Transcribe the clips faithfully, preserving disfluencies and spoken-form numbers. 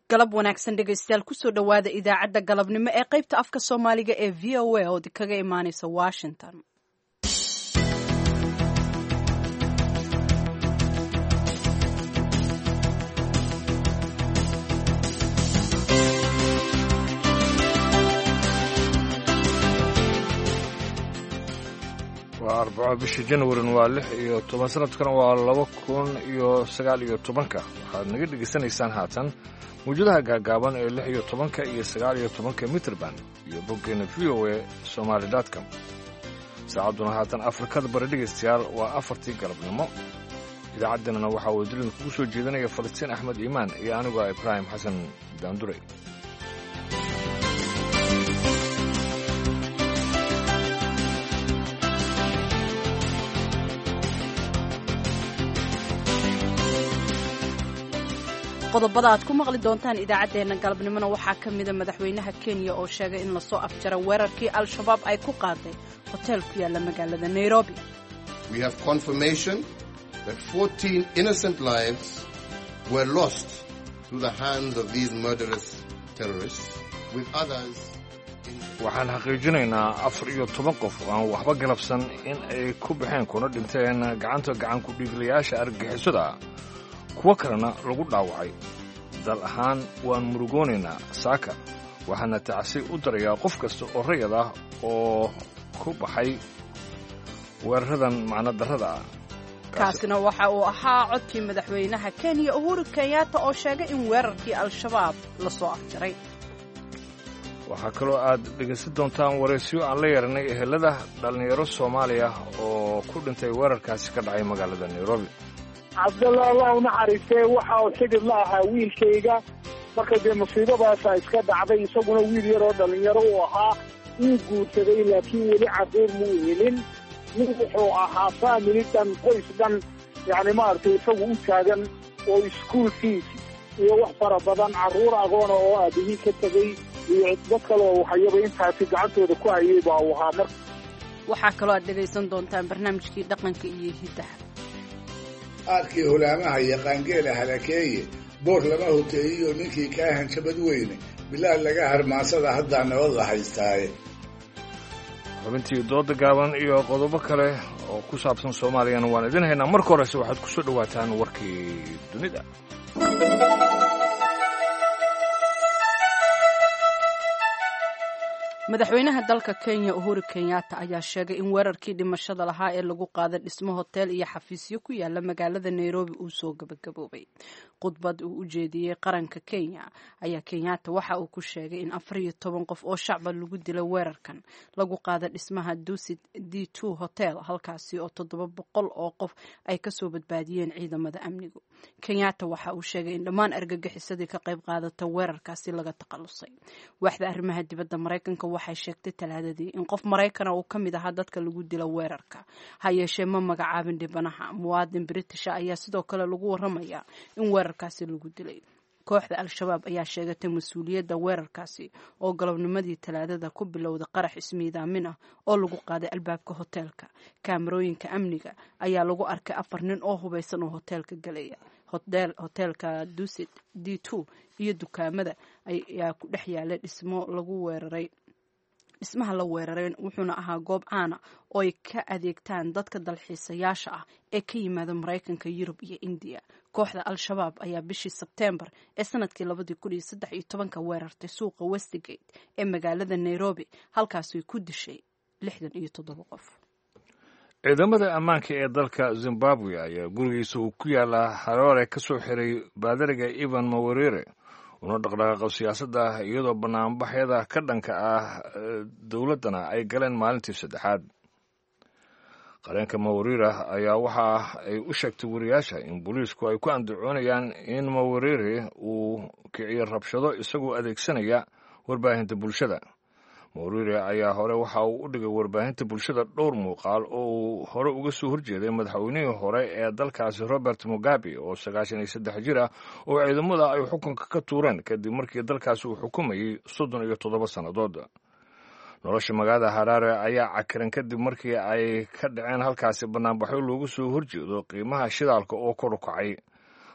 galab wanaagsan dhegaystayaal kusoo dhowaada idaacadda galabnimo ee qaybta afka soomaaliga ee v o a oo kaga imaanaysa washington. waa arbaco bisha janwarin waa lix iyo toban sanadkana waa laba kun iyo sagaal iyo tobanka waxaad naga dhegaysanaysaan haatan mawjadaha gaagaaban ee lix iyo tobanka iyo sagaal iyo tobanka mitrban iyo boggeena v o a somaali com saacadduna haatan afrikada bari dhegaystayaal waa afartii galabnimo idaacaddeenana waxaa wadilin kugu soo jeedanaya falastiin axmed iimaan iyo anigoo ibraahim xasan daanduray. qodobada aad ku maqli doontaan idaacaddeenna galabnimona waxaa ka mida madaxweynaha kenya oo sheegay in lasoo afjara weerarkii al-shabaab ay ku qaaday hotel ku yaalla magaalada nairobi. We have confirmation that fourteen innocent lives were lost through the hands of these murderous terrorists with others. waxaan xaqiijinaynaa afar iyo toban qof oo aan waxba galabsan in ay ku baxeen kuna dhinteen gacanta gacan ku dhiiglayaasha argagixisada kuwo kalena lagu dhaawacay. dal ahaan waan murugoonaynaa saaka waxaana tacsi u darayaa qof kasta oo rayad ah oo ku baxay weeraradan macno darrada ah. kaasina waxa uu ahaa codkii madaxweynaha kenya uhuru kenyatta oo sheegay in weerarkii al-shabaab lasoo afjaray. waxaa kaloo aad dhegaysan doontaan waraysiyo aan la yeeranay ehelada dhallinyaro soomaaliya oo ku dhintay weerarkaasi ka dhacay magaalada nairobi. cabdalla allah u naxariistee waxa uu xidid la ahaa wiilkayga marka dee musiibadaasa iska dhacday isaguna wiil yaroo dhallinyaro uu ahaa wuu guursaday laakiin weli carruur muu helin nin wuxuu ahaa faamili dhan qoys dhan yacni maaragtay isagu u taagan oo iskuol fees iyo wax fara badan carruur agoona oo aabihii ka tegey iyo dad kale oo waxayaba intaasi gacantooda ku hayay baa uu ahaa. mar waxaa kaloo aad dhegaysan doontaan barnaamijkii dhaqanka iyo hiddaha. aadkii hulaamaha iyo qaangeela halakeeye boor lama hoteeyiyo ninkii kaa hanjabad weyne bilaad laga harmaansada haddaa nabad la haystaaye. xubintii dooda gaaban iyo qodobo kale oo ku saabsan soomaaliyana waan idin haynaa. marka horese waxaad ku soo dhowaataan warkii dunida. madaxweynaha dalka kenya uhuru kenyatta ayaa sheegay in weerarkii dhimashada lahaa ee lagu qaaday dhismo hotel iyo xafiisyo ku yaala magaalada nairobi uu soo gabagaboobay. khudbad uu u jeediyey qaranka kenya ayaa kenyatta waxa uu ku sheegay in afar iyo toban qof oo shacba lagu dilay weerarkan lagu qaaday dhismaha dusit d two hotel halkaasi oo toddoba boqol oo qof ay kasoo badbaadiyeen ciidamada amnigu. kenyatta waxa uu sheegay in dhammaan argagixisadii ka qayb qaadata weerarkaasi laga takhalusay. waaxda arrimaha dibadda maraykanka waxay sheegtay talaadadii in qof maraykana uu ka mid ahaa dadka lagu dilo weerarka ha yeeshee ma magacaabin dhibanaha. muwaadin britisha ayaa sidoo kale lagu waramayaa in weerarkaasi lagu dilay. kooxda al-shabaab ayaa sheegatay mas-uuliyadda weerarkaasi oo galabnimadii talaadada ku bilowday qarax ismiidaamin ah oo lagu qaaday albaabka hoteelka. kaamarooyinka amniga ayaa lagu arkay afar nin oo hubaysan oo hoteelka galaya. hoteelka dusit d two iyo dukaamada ayaa ku dhex yaalay dhismo lagu weeraray dhismaha la weeraray wuxuuna ahaa goob caana oo ay ka adeegtaan dadka dalxiisayaasha ah ee ka yimaada maraykanka, yurub iyo indiya. kooxda al-shabaab ayaa bishii sebteembar ee sanadkii labadii kun iyo saddex iyo tobanka weerartay suuqa westgate ee magaalada nairobi halkaasay ku dishay lixdan iyo toddoba qof. ciidamada ammaanka ee dalka zimbabwe ayaa gurigiisa uu ku yaala haroore ka soo xiray baadariga ivan mawarire una dhaqdhaqaaqo siyaasadda ah iyadoo banaanbaxyada ka dhanka ah dowladdana ay galeen maalintii saddexaad. qareenka mawarire ayaa waxa ay u sheegtay wariyaasha in booliisku ay ku andacoonayaan in mawarire uu kiciyo rabshado isagoo adeegsanaya warbaahinta bulshada. mawarire ayaa hore waxa uu u dhigay warbaahinta bulshada dhowr muuqaal oo uu hore uga soo horjeeday madaxweynihii hore ee dalkaasi robert mugabe oo sagaashan iyo saddex jir ah oo ciidamada ay xukunka ka tuureen kadib markii dalkaasi uu xukumayay soddon iyo toddoba sannadood. nolosha magaalada haraare ayaa cakiran kadib markii ay ka dhaceen halkaasi banaanbaxyo loogu soo horjeedo qiimaha shidaalka oo kor u kacay.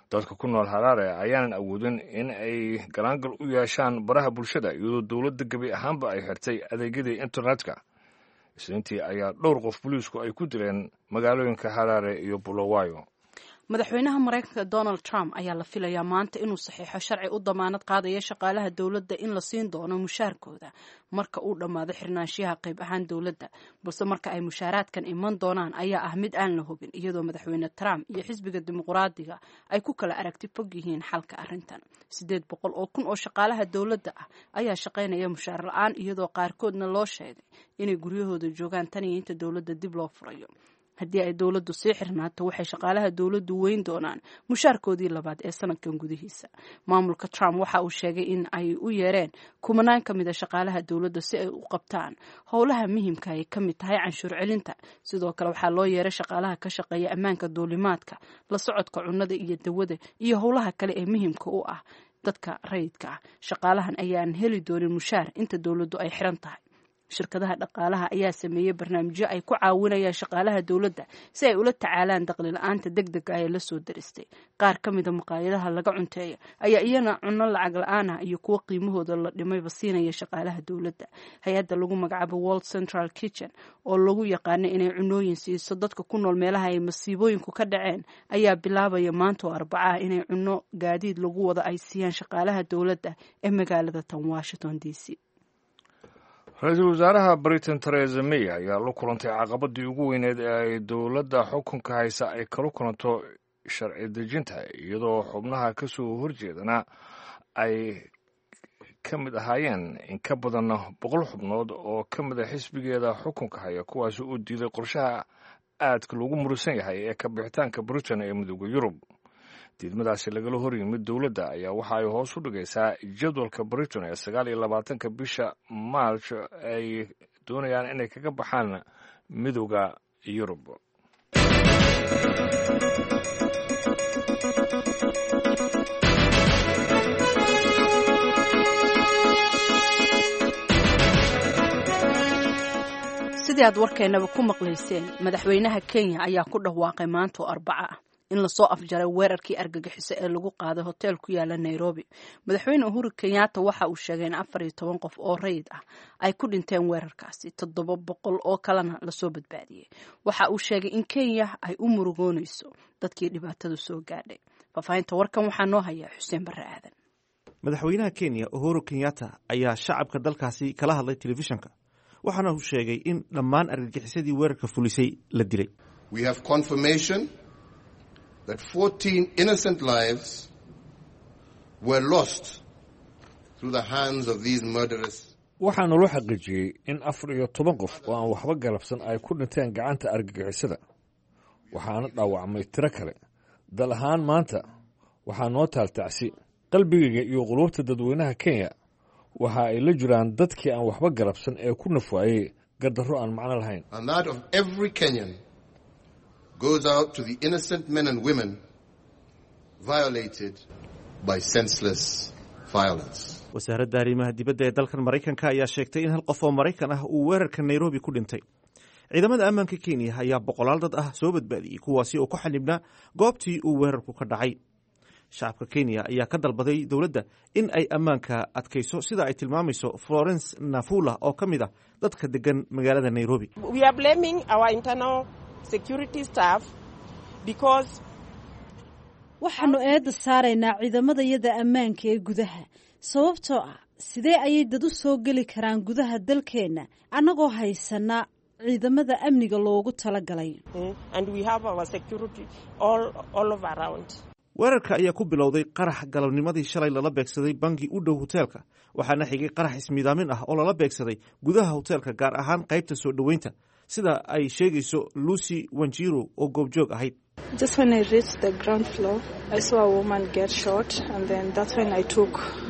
dadka ku nool haraare ayaanan awoodin in ay galaangal u yeeshaan baraha bulshada iyadoo dowladda gebi ahaanba ay xirtay adeegyadii internetka. isniintii ayaa dhowr qof booliisku ay ku dileen magaalooyinka haraare iyo bulawayo. madaxweynaha maraykanka donald trump ayaa la filayaa maanta inuu saxiixo sharci u damaanad qaadaya shaqaalaha dowladda in la siin doono mushaarkooda marka uu dhammaado xirnaanshiyaha qayb ahaan dowladda, balse marka ay mushaaraadkan iman doonaan ayaa ah mid aan la hubin, iyadoo madaxweyne trump iyo xisbiga dimuqraadiga ay ku kala aragti fog yihiin xalka arrintan. siddeed boqol oo kun oo shaqaalaha dowladda ah ayaa shaqaynaya mushaar la-aan, iyadoo qaarkoodna loo sheegay inay guryahooda joogaan tan iyo inta dowladda dib loo furayo. haddii ay dowladdu sii xirnaato waxay shaqaalaha dowladdu weyn doonaan mushaarkoodii labaad ee sanadkan gudihiisa. maamulka Trump waxa uu sheegay in ay u yeereen kumanaan ka mid a shaqaalaha dowladda si ay u qabtaan howlaha muhiimka ay ka mid tahay canshuur celinta. sidoo kale waxaa loo yeeray shaqaalaha ka shaqeeya ammaanka duulimaadka, la socodka cunnada iyo dawada iyo howlaha kale ee muhiimka u ah dadka rayidka ah. shaqaalahan ayaan heli doonin mushaar inta dowladdu ay xiran tahay. shirkadaha dhaqaalaha ayaa sameeyey barnaamijyo ay ku caawinayaan shaqaalaha dowladda si ay ula tacaalaan dakhli la-aanta degdega ee la soo daristay. qaar ka mida maqaayadaha laga cunteeya ayaa iyana cunno lacag la-aan ah iyo kuwo qiimahooda la dhimayba siinaya shaqaalaha dowladda. hay-adda lagu magacaabo World Central Kitchen oo lagu yaqaano inay cunooyin siiso dadka ku nool meelaha ay masiibooyinku ka dhaceen ayaa bilaabaya maanta oo arbaca inay cunno gaadiid lagu wada ay siiyaan shaqaalaha dowladda ee magaalada tan Washington D C. ra-iisul wasaaraha Britain Theresa May ayaa la kulantay caqabadii ugu weyneed ee ay dowladda xukunka haysa ay kala kulanto sharci dejinta, iyadoo xubnaha ka soo horjeedana ay ka mid ahaayeen in ka badan boqol xubnood oo ka mid a xisbigeeda xukunka haya, kuwaasi uu diiday qorshaha aadka loogu murusan yahay ee ka bixitaanka Britain ee midowda Yurub. diidmadaasi lagala hor yimid dowladda ayaa waxa ay hoos u dhigaysaa jadwalka Britain ee sagaal iyo labaatanka bisha March ay doonayaan inay kaga baxaan midowda Yurub. sidii aad warkeennaba ku maqlayseen, madaxweynaha Kenya ayaa ku dhawaaqay maanta oo arbaca ah in lasoo afjaray weerarkii argagixiso ee lagu qaaday hotel ku yaala Nairobi. madaxweyne Uhuru Kenyatta waxa uu sheegay in afar iyo toban qof oo rayid ah ay ku dhinteen weerarkaasi, toddoba boqol oo kalena lasoo badbaadiyey. waxa uu sheegay in Kenya ay u murugoonayso dadkii dhibaatadu soo gaadhay. faafahinta warkan waxaa noo haya Xuseen Barre Aadan. madaxweynaha Kenya Uhuru Kenyatta ayaa shacabka dalkaasi kala hadlay telefishanka, waxaana uu sheegay in dhammaan argagixisadii weerarka fulisay la dilay. We have confirmation that fourteen innocent lives were lost through the hands of these murderers. waxaana loo xaqiijiyey in afar iyo toban qof oo aan waxba galabsan ay ku dhinteen gacanta argagixisada, waxaana dhaawacmay tiro kale. dal ahaan maanta waxaa noo taal tacsi. qalbigayga iyo quluubta dadweynaha Kenya waxa ay la jiraan dadkii aan waxba galabsan ee ku nafwaayey gardarro aan macno lahayn. And that of every Kenyan goes out to the innocent men and women violated by senseless violence. wasaaradda arrimaha dibadda ee dalkan Maraykanka ayaa sheegtay in hal qof oo Maraykan ah uu weerarka Nairobi ku dhintay. ciidamada ammaanka Kenya ayaa boqolaal dad ah soo badbaadiyey, kuwaasi oo ku xanibnaa goobtii uu weerarku ka dhacay. shacabka Kenya ayaa ka dalbaday dowladda in ay ammaanka adkayso, sida ay tilmaamayso Florence Nafula oo ka mid ah dadka degan magaalada Nairobi. We are blaming our internal security staff because waxaanu eedda saaraynaa ciidamadayada ammaanka ee gudaha, sababtoo ah sidee ayay dad u soo geli karaan gudaha dalkeenna annagoo haysana ciidamada amniga loogu talagalay. and we have our security all all over around. weerarka ayaa ku bilowday qarax galabnimadii shalay lala beegsaday bangi u dhow hoteelka, waxaana xigay qarax ismiidaamin ah oo lala beegsaday gudaha hoteelka, gaar ahaan qaybta soo dhoweynta, sida ay sheegayso Lucy Wanjiru oo goobjoog ahayd. Just when I reached the ground floor, I saw a woman get shot, and then that's when I took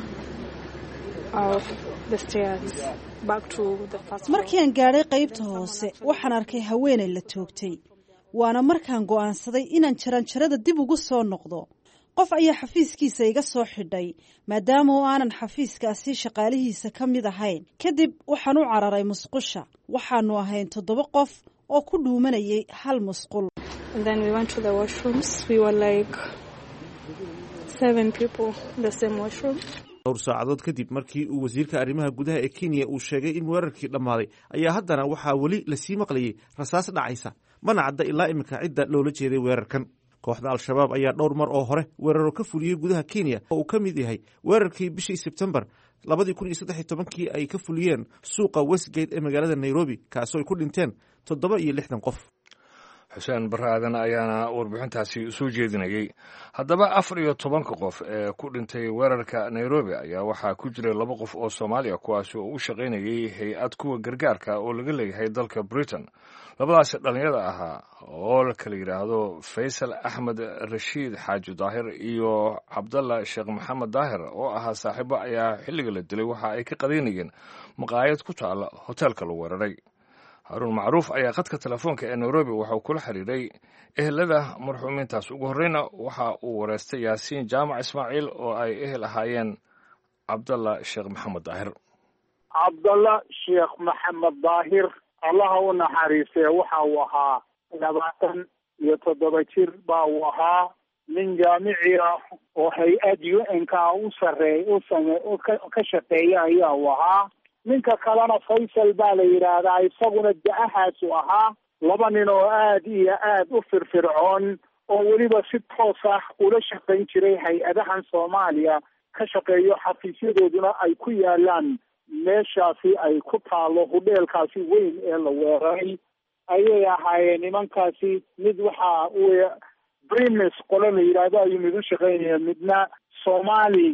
off the stairs back to the first floor. markii aan gaadhay qaybta hoose waxaan arkay haweeney la toogtay, waana markaan go'aansaday inaan jaranjarada dib ugu soo noqdo. qof ayaa xafiiskiisa iga soo xidhay maadaama oo aanan xafiiskaasi shaqaalihiisa ka mid ahayn. kadib waxaan u cararay musqusha. waxaanu ahayn toddoba qof oo ku dhuumanayay hal musqul. And then we went to the washrooms. We were like seven people the same washroom. dhowr saacadood kadib markii uu wasiirka arrimaha gudaha ee Kenya uu sheegay in weerarkii dhammaaday ayaa haddana waxaa weli lasii maqlayay rasaas dhacaysa mana cadda ilaa iminka cidda loola jeeday weerarkan. kooxda al-shabaab ayaa dhowr mar oo hore weeraro ka fuliyey gudaha Kenya oo uu ka mid yahay weerarkii bishii Sebtembar labadii kun iyo saddex iyo tobankii ay ka fuliyeen suuqa Westgate ee magaalada Nairobi kaasoo ay ku dhinteen toddoba iyo lixdan qof. xuseen barre aadan ayaana warbixintaasi soo jeedinayay. haddaba afar iyo tobanka qof ee ku dhintay weerarka Nairobi ayaa waxaa ku jiray laba qof oo Soomaaliya kuwaasi oo u shaqaynayay hay-ad kuwa gargaarka oo laga leeyahay dalka Britain. labadaasi dhalinyarada ahaa oo la kala yidhaahdo Faysal Axmed Rashiid Xaaji Daahir iyo Cabdalla Sheekh Maxamed Daahir oo ahaa saaxiibo ayaa xilliga la dilay waxa ay ka qadaynayeen maqaayad ku taala hoteelka la weeraray. haruun macruuf ayaa khadka telefoonka ee Nairobi waxa uu kula xiriiray ehelada marxuumiintaas. ugu horreyna waxa uu wareystay Yaasiin Jaamac Ismaaciil oo ay ehel ahaayeen Cabdalla Sheekh Maxamed Daahir. Cabdalla Sheekh Maxamed Daahir allaha u naxariistay waxa uu ahaa labaatan iyo toddoba jir baa uu ahaa nin jaamici ah oo hay-ad U N ka u sarreey u same ka shaqeeya ayaa uu ahaa. ninka kalena Faysal baa la yidhaahdaa isaguna da-ahaasu ahaa laba nin oo aad iyo aad u firfircoon oo weliba si toos ah ula shaqayn jiray hay-adahan Soomaaliya ka shaqeeyo xafiisyadooduna ay ku yaalaan meeshaasi ay ku taalo hudheelkaasi weyn ee la weeraray ayay ahaayeen nimankaasi. mid waxaa uu Brimis qolo la yidhaahdo ayuu mid u shaqaynaya midna Somali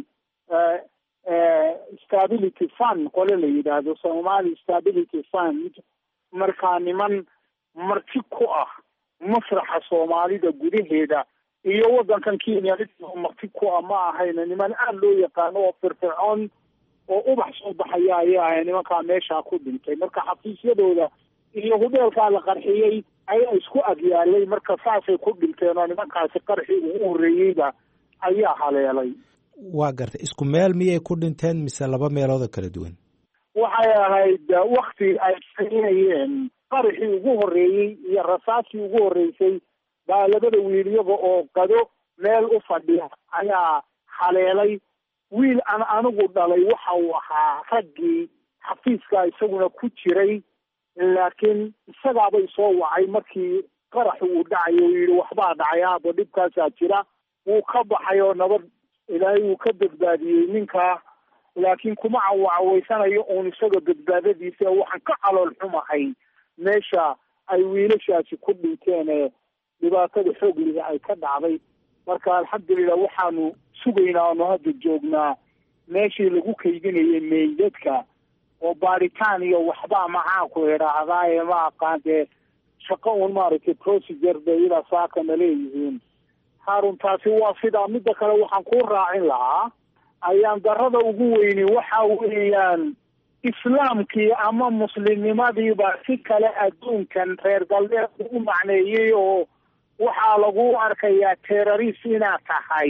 stability fund qole la yidhaahdo Somali stability fund. markaa niman marti ku ah masraxa Soomaalida gudaheeda iyo waddankan Kenya marti ku ah ma ahayna niman aad loo yaqaano oo firfircoon oo ubax soo baxaya ayaa nimankaa meesha ku dhintay. marka xafiisyadooda iyo hudheelkaa la qarxiyey ayaa isku agyaalay marka saasay ku dhinteen oo nimankaasi qarxi ugu horreeyeyba ayaa haleelay. waa gartay isku meel miyay ku dhinteen mise laba meelood oo kala duwan? waxay ahayd wakti ay saynayeen qarxii ugu horreeyey iyo rasaasii ugu horreysay baa labada wiil iyaga oo qado meel u fadhiya ayaa haleelay. wiil aan anigu dhalay waxa uu ahaa raggii xafiiska isaguna ku jiray laakiin isagaabay soo wacay markii qaraxu uu dhacayo uu yidhi waxbaa dhacay aaba dhibkaasaa jira. wuu ka baxay oo nabad ilaahay uu ka badbaadiyey ninkaa laakiin kuma cawacawaysanayo uun isaga badbaadadiisa. waxaan ka calool xumahay meesha ay wiilashaasi ku dhinteen ee dhibaatada xoogliga ay ka dhacday. marka alxamdulilah waxaanu sugaynaa oonu hadda joognaa meeshii lagu kaydinayay meydadka oo baaritaan iyo waxbaa maxaanku idhaahdaaye ma aqaan dee shaqo uun maaragtay procedure bay idaa saakana leeyihiin. haarun taasi waa sidaa. midda kale waxaan kuu raacin lahaa ayaan darada ugu weyni waxa weeyaan islaamkii ama muslimnimadiiba si kale adduunkan reer galbeed u macneeyey oo waxaa lagu arkayaa terrorist inaad tahay.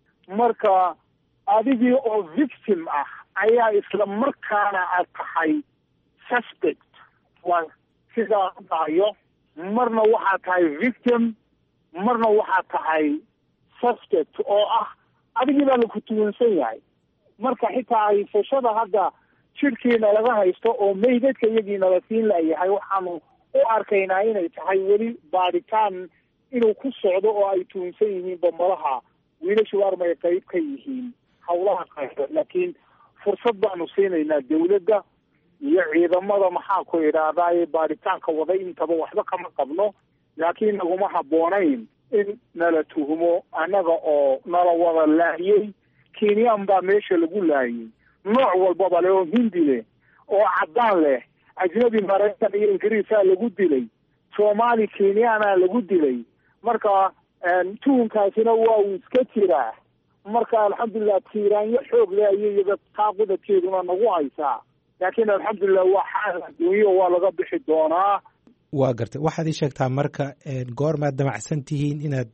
marka adigii oo victim ah ayaa isla markaana aad tahay suspect. waa sidaa dhahayo marna waxaad tahay victim marna waxaad tahay suspect oo ah adigii baa laku tuwansan yahay. marka xitaa haysashada hadda jirkiina laga haysto oo meydadka iyagiina la siin layahay waxaanu u arkaynaa inay tahay weli baaritaan inuu ku socdo oo ay tuwansan yihiin bambalaha wiilashu armay qayb ka yihiin hawlaha qayba. laakiin fursad baanu siinaynaa dawladda iyo ciidamada maxaa ku idhaahdaa baaritaanka waday intaba waxba kama qabno laakiin naguma habboonayn in nala tuhumo annaga oo nala wada laayay. Kenyan baa meesha lagu laayay nooc walbaba leh oo hindi leh oo caddaan leh ajnabi Maraykan iyo Ingiriisaa lagu dilay Soomaali Kenyaana lagu dilay. marka tuhunkaasina waa uu iska jiraa. marka alxamdulilah tiiraanyo xoog leh ayay iyaga taaqudadkeeduna nagu haysaa laakiin alxamdulilah waa xaal adduunyo waa laga bixi doonaa. waa gartay waxaad ii sheegtaa marka goormaad damacsan tihiin inaad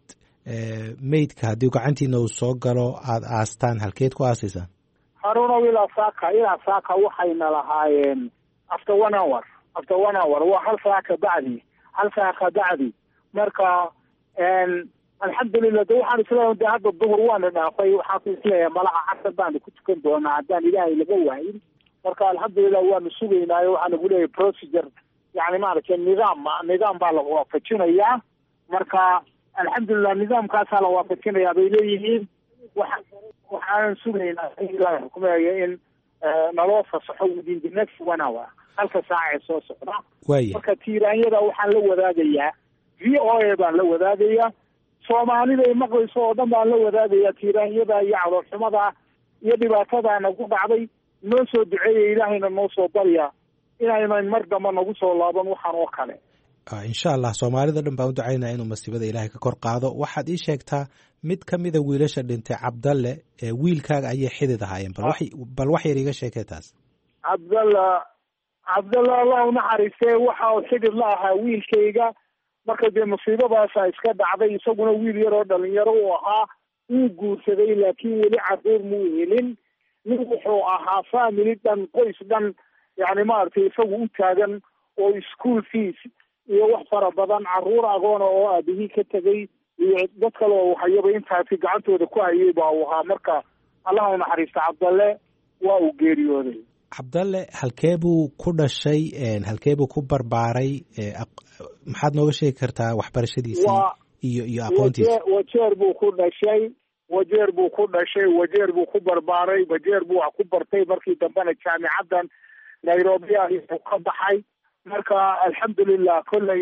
meydka haddii gacantiina uu soo galo aada aastaan halkeed ku aasaysaan? haruunow ilaa saaka ilaa saaka waxayna lahaayeen after one hour after one hour waa hal saa ka bacdi hal saa ka bacdi. marka alxamdulilah de waxaan isleeyahay de hadda duhur waana dhaafay waxaan ku isleeyahay malaha casar baanu ku tukan doonaa haddaan ilaahay laga waayin marka alxamdulilah waanu sugaynaayo waxaa lagu leeyahay procedure yani maaragtay nidaam nidaam baa la waafajinayaa marka alxamdulilah nidaamkaasaa la waafajinayaa bay leeyihiin waxa waxaan sugaynaa in ilaahay xukumeeyo in naloo fasaxo within the next one hour halka saac ee soo socda marka tiiraanyada waxaan la wadaagayaa v o a baan la wadaagayaa soomaalida ay maqlayso oo dhan baan la wadaagayaa tiiraanyada iyo caloolxumada iyo dhibaatadaana ku dhacday noo soo duceeya ilaahayna noo soo barya inaynan mar damba nagu soo laaban waxaan oo kale insha allah soomaalida dhan baan u ducaynaa inuu masiibada ilaahay ka kor qaado waxaad ii sheegtaa mid ka mida wiilasha dhintay cabdalle wiilkaaga ayay xidid ahaayeen bal wax yar iga sheekee taas cabdalla cabdalla allah unaxariistee waxa uu xidid la ahaa wiilkayga marka dee musiibadaasa iska dhacday isaguna wiil yaroo dhalinyaro uu ahaa wuu guursaday laakiin weli caruur muu helin nin wuxuu ahaa family dhan qoys dhan yani maaragtay isagu u taagan oo school fees iyo wax fara badan caruur agoona oo aabihii ka tegay iyo dad kale oo waxayaba intaasi gacantooda ku hayay baa uu ahaa marka allah u naxariista cabdalle waa uu geeriyooday cabdalle halkee buu ku dhashay halkee buu ku barbaaray maxaad nooga sheegi kartaa waxbarashadiisii iyo iyo aqoontiisa wajeer buu ku dhashay wajeer buu ku dhashay wajeer buu ku barbaaray wajeer buu wax ku bartay markii dambena jaamicaddan nairobi ayuu ka baxay marka alxamdulilah kolley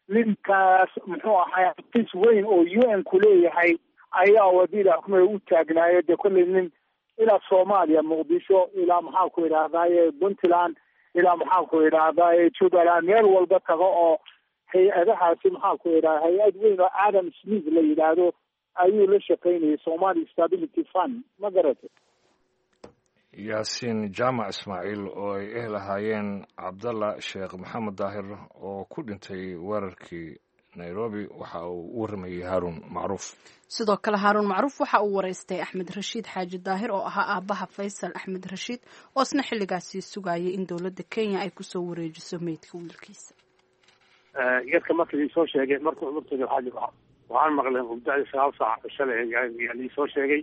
ninkaas muxuu ahay tis weyn oo u n ku leeyahay ayaa wadida xukumay u taagnaayo dee kolley nin ilaa soomaaliya muqdisho ilaa maxaa ku idhahdaaye puntland ilaa maxaa ku idhahdaaye jubbaland meel walba tago oo hay-adahaasi maxaa ku idhahda hay-ad weyn oo adam smith la yidhaahdo ayuu la shaqaynayay somali stability fund ma garatay yaasiin jaamac ismaaciil oo ay eh lahaayeen cabdalla sheekh maxamed daahir oo ku dhintay weerarkii nairobi waxa uu u warramayey haaruun macruuf sidoo kale haaruun macruuf waxa uu waraystay axmed rashiid xaaji daahir oo ahaa aabaha faysal axmed rashiid oo isna xilligaasi sugayay in dowladda kenya ay kusoo wareejiso meydka wiilkiisa yarka markii ii soo sheegay markuu martooda waxaan maqlay mubdacdi sagaal saac shalay yaa ii soo sheegay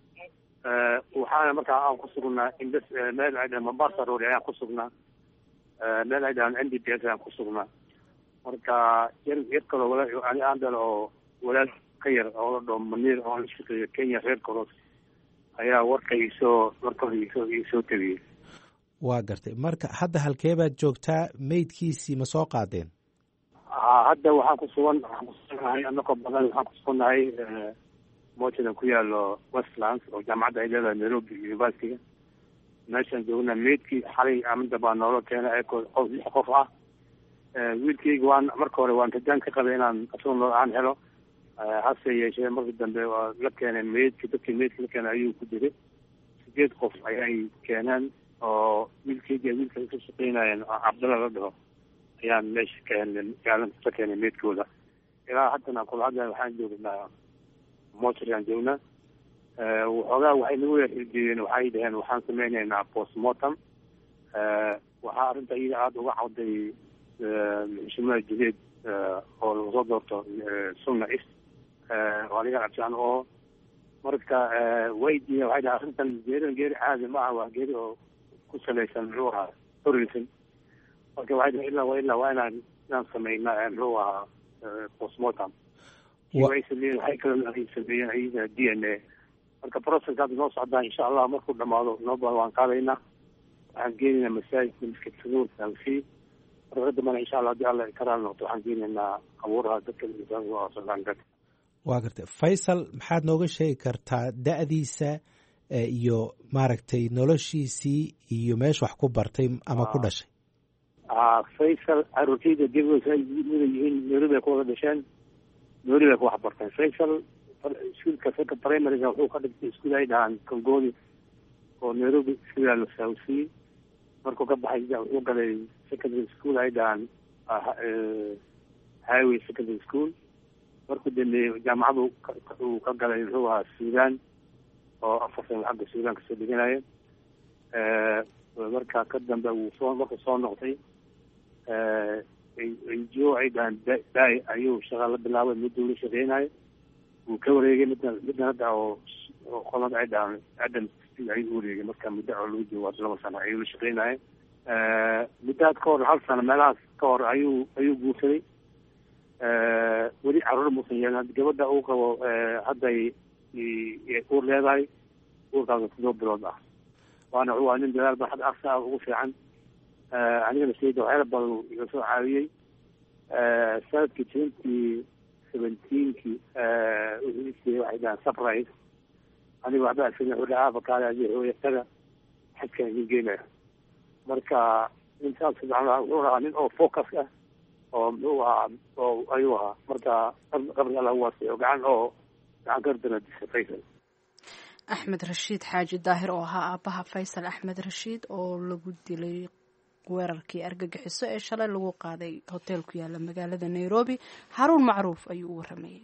waxaana markaa aan ku sugnaa indas meel ay dhahan Mombasa road ayaan ku sugnaa meel ay dhahan N D P S ayaan ku sugnaa marka yar yar kaloo walaal ani aan dalo oo walaal ka yar oo la dhaho Munir oo la shaqeeyo Kenya reer koros ayaa warkaysoo warkaysoo isoo tabiyay waa gartay marka hadda halkee baad joogtaa meydkiisii ma soo qaadeen hadda waxaan ku sugan waxaan ku suganahay anagoo badan waxaan ku suganahay moojadan ku yaalo Westlands oo jaamacadda ay leedahay Nairobi University meeshaan joognaa meydkii xalay amada baa noola keenay ayagoo qof lix qof ah wiilkayga waan marka hore waan rajaan ka qabay inaan asagoo aan helo hase yeeshee markii dambe waa la keenay meydkii dadkii meydkii la keenay ayuu ku jiray sideed qof ayay keeneen oo wiilkayga wiilka ka shaqeynayeen Cabdalla la dhaho ayaan meesha keenay gaalan ka keenay meydkooda ilaa haddana kula hadda waxaan joognaa moojiraan joognaa waxoogaa waxay nagu yarxilgeeyeen waxay dhaheen waxaan sameynaynaa postmortem waxaa arrinta iyada aada uga cawday xushmada jideed oo lagu soo doorto sunna east oo adiga cabsaan oo marka way diideen waxay dhahen arrintan geeridan geeri caadi ma aha waa geeri oo ku salaysan muxuu ahaa terrorism marka waxay dhahen ilaa waa ilaa waa inaan inaan sameynaa muxuu ahaa postmortem waxay sameeyeen waxay kale ay sameeyeen ayaga D N A marka process hadda noo socdaa insha allah markuu dhamaado noo baa waan qaadaynaa waxaan geenaynaa masaajidka miskitasuur alfii marka dambana insha allah haddii alla karaal noqdo waxaan geenaynaa abuuraha dadka misaanka waa gartay faysal maxaad nooga sheegi kartaa da'diisa iyo maaragtay noloshiisii iyo meesha wax ku bartay ama ku dhashay faysal caruurtayda diboosa ay mudan yihiin nairobi ay ku wada dhasheen nairobi ay ku wax barteen faysal iskuulka seka primaryga wuxuu ka dhigtay iskuul ay dhahaan kongoni oo nairobi isku yaalo south sea markuu ka baxay wuxuu galay secondary school ay dhahaan highway secondary school markuu dambeeyey jaamacadu uu ka galay muxuu ahaa suudaan oo afar sano xagga suudaan kasoo dhiganaya markaa ka dambe uu soo markuu soo noqday n g o ay dhahaan daai ayuu shaqa la bilaabay muddo la shaqeynayo wuu ka wareegay middan middan hadda oo oo qolada cidda ciddan ayuu wareegay marka muddo oo lagu joogo laba sano ayuu la shaqeynayay muddaad ka hor hal sano meelahaas ka hor ayuu ayuu guursaday weli caruur muusan yeelan gabadha uu qabo hadday uur leedahay uurkaasa todoba bilood ah waana waa nin dadaal ba hadda aqsa ugu fiican anigana sayda waxyaala badan iga soo caawiyey sanadkii twenty seventeenkii wuxuu isiiyey waxay dhahaan surprise aniga waxba asina wuxuu dhahaa bakaale adi hooyatada xadkaan idin geynaya marka intaas wuxuu ahaa nin oo focus ah oo muxuu ahaa oo ayuu ahaa marka qabriga alla uwaasay oo gacan oo gacan gardana disay faysal axmed rashiid xaaji daahir oo ahaa aabaha faysal axmed rashiid oo lagu dilay weerarkii argagixiso ee shalay lagu qaaday hotel ku yaala magaalada nairobi haruun macruuf ayuu u waramayey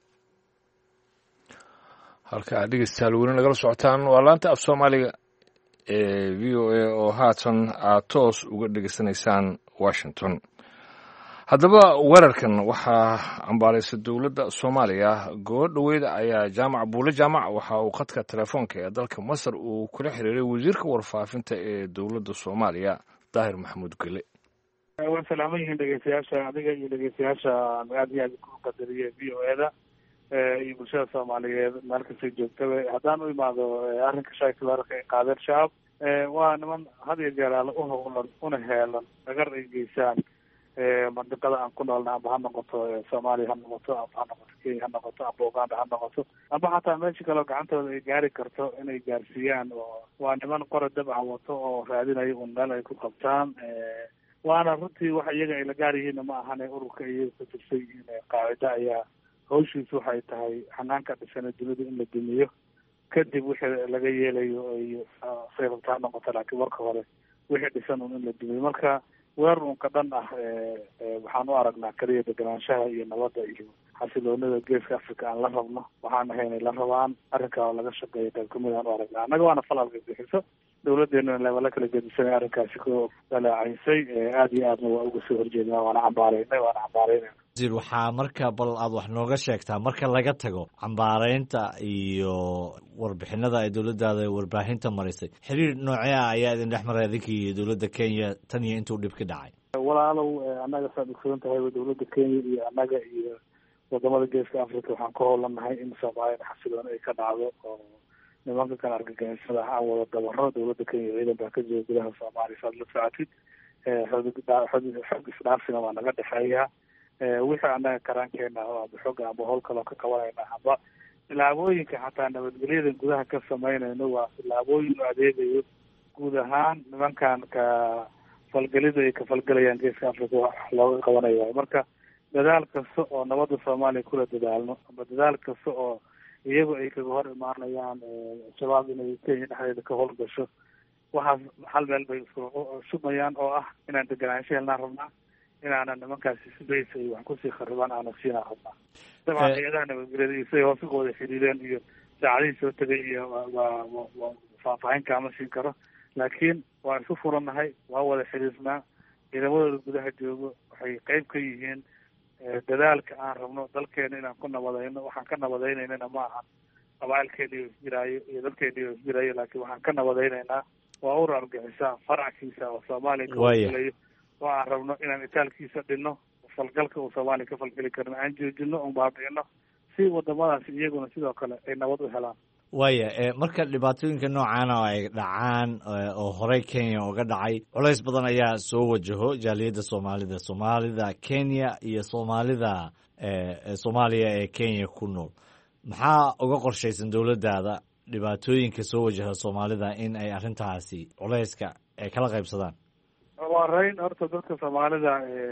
halka dhegeystayaal weli nagala socotaan waa laanta af soomaaliga ee v o a oo haatan aad toos uga dhegeysanaysaan washington haddaba weerarkan waxaa cambaaraysa dowladda soomaaliya gobor dhoweyda ayaa jaamac buule jaamac waxa uu khadka telefoonka ee dalka masar uu kula xiriiray wasiirka warfaafinta ee dowladda soomaaliya daahir maxamuud gele waa salaaman yihiin dhegeystayaasha adiga iyo dhegeystayaasha aad iyo aad ku qadariye v o eda iyo bulshada soomaaliyeed meel kastay joogtaba haddaan u imaado arrinka shaaki weerarka ay qaadeen shabaab waa niman had iyo jeer aala uhowlan una heelan dhagar ay geysaan mandiqada aan ku noolna amba ha noqoto soomaaliya ha noqoto amba ha noqoto kenya ha noqoto amba uganda ha noqoto amba xataa meesha kaleo gacantooda ay gaari karto inay gaarsiiyaan oo waa niman qora dabca wato oo raadinaya un meel ay ku qabtaan waana runtii waxa iyaga ay la gaar yihiinna ma ahane ururka iyaga ku tirsan yihiin qaacida ayaa hawshiisu waxay tahay xanaanka dhisana dunida in la dumiyo kadib wixii laga yeelayo iyo say rabta ha noqoto laakiin marka hore wixii dhisan un in la dumiyo marka weerar unka dhan ah waxaan u aragnaa kaliya deganaanshaha iyo nabadda iyo xasiloonida geeska africa aan la rabno waxaan ahay inay la rabaan arrinkaa oo laga shaqeeya qayb kamid aan u aragnaa annaga waana falalka bixiso dawladdeena leebala kala gedisanay arrinkaasi ku dalaacaysay aada iyo aadna waa uga soo horjeednaa waana cambaaraynay waana cambaaraynay wasiir waxaa marka bal aad wax nooga sheegtaa marka laga tago cambaaraynta iyo warbixinada ay dowladdaada warbaahinta marisay xiriir noocee ah ayaa idin dhex maray adinka iyo dowladda kenya tan iyo intuu dhib ka dhacay walaalow annaga saad ogsoon tahay dowladda kenya iyo annaga iyo wadamada geeska africa waxaan ka howlanahay in soomaaliyana xasilooni ay ka dhacdo oo nimanka kale argagixisada aan wada dabaro dowladda kenya ciidan baa ka jooga gudaha soomaaliya saad la socotid xog isdhaafsina waa naga dhexeeya wixii annaga karaankeena oo aba xooga amba howl kaloo ka qabanayna amba tilaabooyinka xataa nabadgelyadan gudaha ka samaynayno waa tilaabooyin u adeegayo guud ahaan nimankan ka falgelida ay ka falgelayaan geeska africa wax looga qabanaya marka dadaal kasta oo nabadda soomaaliya kula dadaalno amba dadaal kasta oo iyagu ay kaga hor imaanayaan shabaab inay kenya dhexdeeda ka howlgasho waxaas hal meel bay isku sumayaan oo ah inaan deganaansho helnaan rabnaa inaanan nimankaasi sidays ay wax kusii kharibaan aanan siinaa rabnaa dabcan hay-adaha nabadgelyada iyo siday hoose uga wada xidhiideen iyo saacadihii soo tegay iyo waa waa faahfaahin kaama siin karo laakiin waan isu furannahay waa wada xidhiidnaa ciidamadooda gudaha joogo waxay qayb ka yihiin dadaalka aan rabno dalkeena inaan ku nabadayno waxaan ka nabadaynaynana ma ahan qabaailkeeniyo isjiraayo iyo dalkeeniyo isjiraayo laakiin waxaan ka nabadaynaynaa waa ur argixisa farackiisa oo soomaaliya kawalayo oo aan rabno inaan itaalkiisa dhinno falgalka uu soomaaliya ka falgeli karno aan joojino un baabi'ino si wadamadaasi iyaguna sidoo kale ay nabad u helaan waaya marka dhibaatooyinka noocaana oo ay dhacaan oo horey kenya uga dhacay culays badan ayaa soo wajaho jaaliyadda soomaalida soomaalida kenya iyo soomaalida soomaaliya ee kenya ku nool maxaa uga qorshaysan dowladdaada dhibaatooyinka soo wajaha soomaalida in ay arrintaasi culayska ay kala qaybsadaan waa rayn horta dadka soomaalida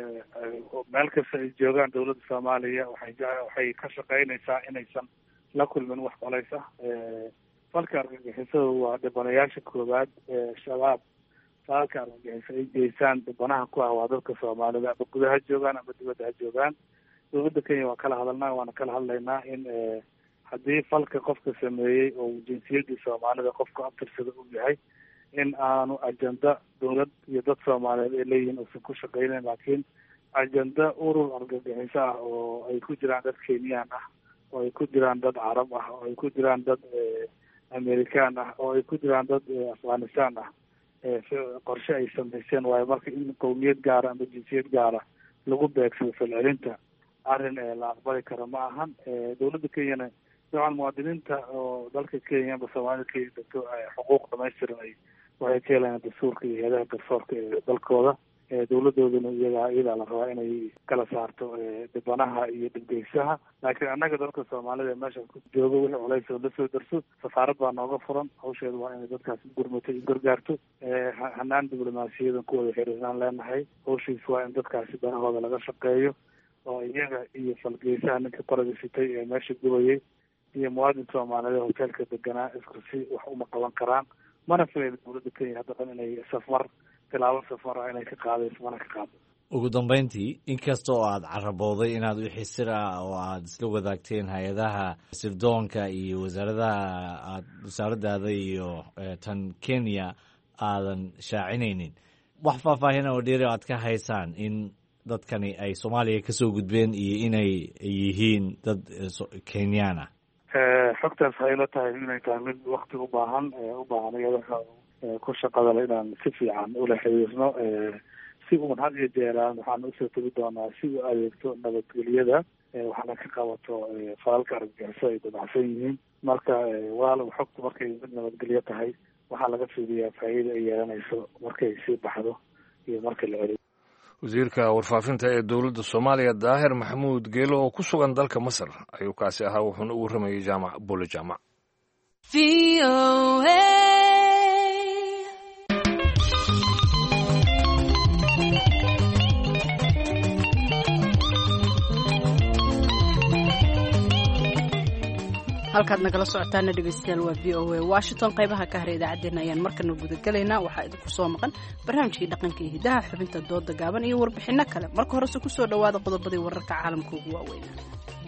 meel kasta ay joogaan dowladda soomaaliya waxay waxay ka shaqaynaysaa inaysan la kulmin wax colays ah falka argagixisada waa dhibanayaasha koowaad shabaab falka argagixiso ay geysaan dhibanaha ku ah waa dadka soomaalida ama gudaha joogaan ama dibadda ha joogaan dowladda kenya waa kala hadalnaa waana kala hadlaynaa in haddii falka qofka sameeyey oo jinsiyadii soomaalida qofka abtirsada uu yahay in aanu ajenda dowlad iyo dad soomaaliyeed ay leeyihiin uusan ku shaqeyneyn laakiin ajenda urur argagixiso ah oo ay ku jiraan dad kenyaan ah oo ay ku jiraan dad carab ah, oo ay ku jiraan dad amerikaan ah, oo ay ku jiraan dad afghanistan ah, qorshe ay samayseen waayo marka in qowmiyad gaara ama jinsiyad gaara lagu beegsado falcelinta arrin la aqbali karo ma ahan. dawladda kenyana dabcan muwaadiniinta oo dalka kenya amba soomaalida kenya degto xuquuq dhamaystiran ay waxay ka helayaan dastuurka iyo hay-adaha garsoorka ee dalkooda. dawladooduna iyaga iyadaa la rabaa inay kala saarto dhibanaha iyo dhibgeysaha, laakiin annaga dalka soomaalida ee meesha ku joogo wixii culays oo lasoo darso safaarad baa nooga furan. hawsheedu waa inay dadkaas gurmato iyo gargaarto. hanaan diblomaasiyadan ku wada xiriirnaan leenahay. hawshiis waa in dadkaasi danahooda laga shaqeeyo oo iyaga iyo falgeysaha ninka qoriga sitay ee meesha gubayay iyo muwaadin soomaaliyeed hoteelka deganaa isku si wax uma qaban karaan. mana filayda dawladda kenya hadda dhan inay safmar tilaabo safmar ah inay ka qaadayso mana ka qaado. ugu dambeyntii inkasta oo aad carabooday inaad wixii sir ah oo aad isla wadaagteen hay-adaha sirdoonka iyo wasaaradaha aad wasaaradaada iyo tan kenya aadan shaacinaynin, wax faahfaahin oo dheeri aad ka haysaan in dadkani ay soomaaliya kasoo gudbeen iyo inay yihiin dad kenyaan ah? xogtaas waxay la tahay inay tahay mid wakti u baahan u baahan iyada ku shaqadale inaan si fiican ula xiriirno. si uun had iyo jeeraan waxaan usoo tegi doonaa si u adeegto nabadgelyada waxaana ka qabato falalka argagixiso ay dabacsan yihiin. marka walaalow xogtu markay mid nabadgelyo tahay waxaa laga fiiriyaa faa'iida ay yeelanayso markay sii baxdo iyo marka la celiyo. wasiirka warfaafinta ee dowladda soomaaliya daahir maxamuud geelo oo ku sugan dalka masar ayuu kaasi ahaa, wuxuuna u warramayay jaamac bole jaamac. halkaad nagala socotaana dhegeystayaal waa v o a washington. qaybaha ka hara idaacaddeenna ayaan markana gudagelaynaa. waxaa idinku soo maqan barnaamijkii dhaqanka iyo hidaha, xubinta dooda gaaban iyo warbixinno kale. marka horese ku soo dhowaada qodobadii wararka caalamka ugu waaweynaa.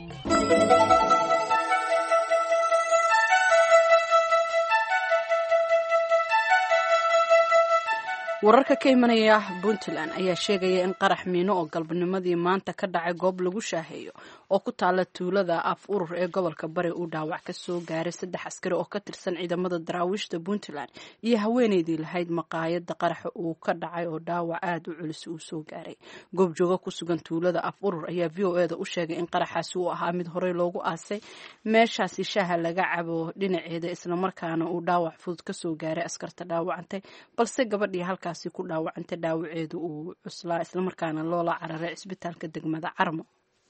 wararka ka imanaya puntland ayaa sheegaya in qarax miino oo galbanimadii maanta ka dhacay goob lagu shaaheeyo oo ku taala tuulada af urur ee gobolka bari uu dhaawac ka soo gaaray saddex askari oo ka tirsan ciidamada daraawiishta puntland iyo haweeneydii lahayd maqaayada qaraxa uu ka dhacay oo dhaawac aada u culus uu soo gaaray. goobjooga ku sugan tuulada af urur ayaa v o e da u sheegay in qaraxaasi uu ahaa mid horey loogu aasay meeshaasi shaaha laga cabo dhinaceeda, islamarkaana uu dhaawac fudud kasoo gaaray askarta dhaawacantay, balse gabadhii halkaasi ku dhaawacantay dhaawaceedu uu cuslaa, islamarkaana loola cararay cisbitaalka degmada Carmo.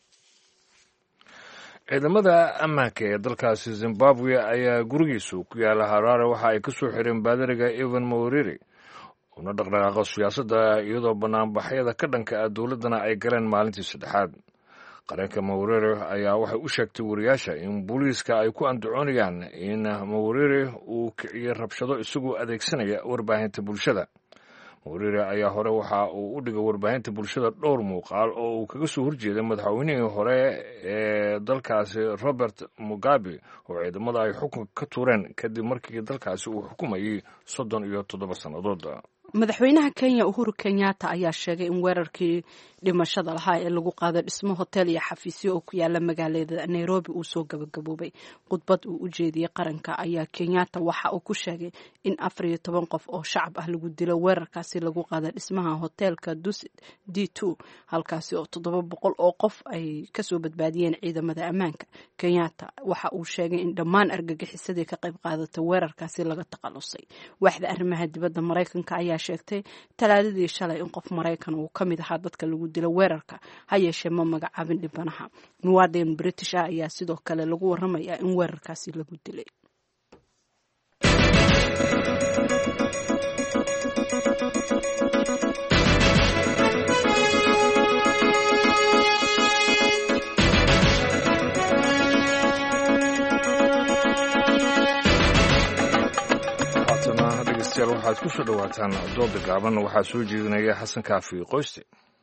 ciidamada ammaanka ee dalkaasi Zimbabwe ayaa gurigiisu ku yaala Harare waxa ay ka soo xireen baadariga Evan Mawarire una dhaqdhaqaaqa siyaasadda iyadoo banaanbaxyada ka dhanka ah dowladdana ay galeen maalintii saddexaad. qaranka Mawarire ayaa waxay u sheegtay wariyaasha in booliiska ay ku andacoonayaan in Mawarire uu kiciyay rabshado isagoo adeegsanaya warbaahinta bulshada. Mawarire ayaa hore waxa uu u dhigay warbaahinta bulshada dhowr muuqaal oo uu kaga soo horjeeday madaxweynihii hore ee dalkaasi Robert Mugabe oo ciidamada ay xukunka ka tuureen kadib markii dalkaasi uu xukumayay soddon iyo toddoba sannadood. madaxweynaha Kenya Uhuru Kenyatta ayaa sheegay in weerarkii dhimashada lahaa ee lagu qaaday dhismo hotel iyo xafiisyo oo ku yaala magaalada Nairobi uu soo gabagaboobay. khudbad uu u jeediyay qaranka ayaa Kenyatta waxa uu ku sheegay in afar iyo toban qof oo shacab ah lagu dilo weerarkaasi lagu qaaday dhismaha hotelka Dusit D two, halkaasi oo toddoba boqol oo qof ay kasoo badbaadiyeen ciidamada ammaanka. Kenyatta waxa uu sheegay in dhammaan argagixisadii ka qayb qaadatay weerarkaasi laga takhalusay. waaxda arrimaha dibadda Mareykanka ayaa sheegtay talaadadii shalay in qof Mareykan uu ka mid ahaa dadka lagu dilo weerarka, ha yeeshee ma magacaabin dhibanaha. muwaadin British ah ayaa sidoo kale lagu waramayaa in weerarkaasi lagu dilay. waxaad ku soo dhawaataan dooda gaaban. waxaa soo jeedinaya xasan kaafi qoyste.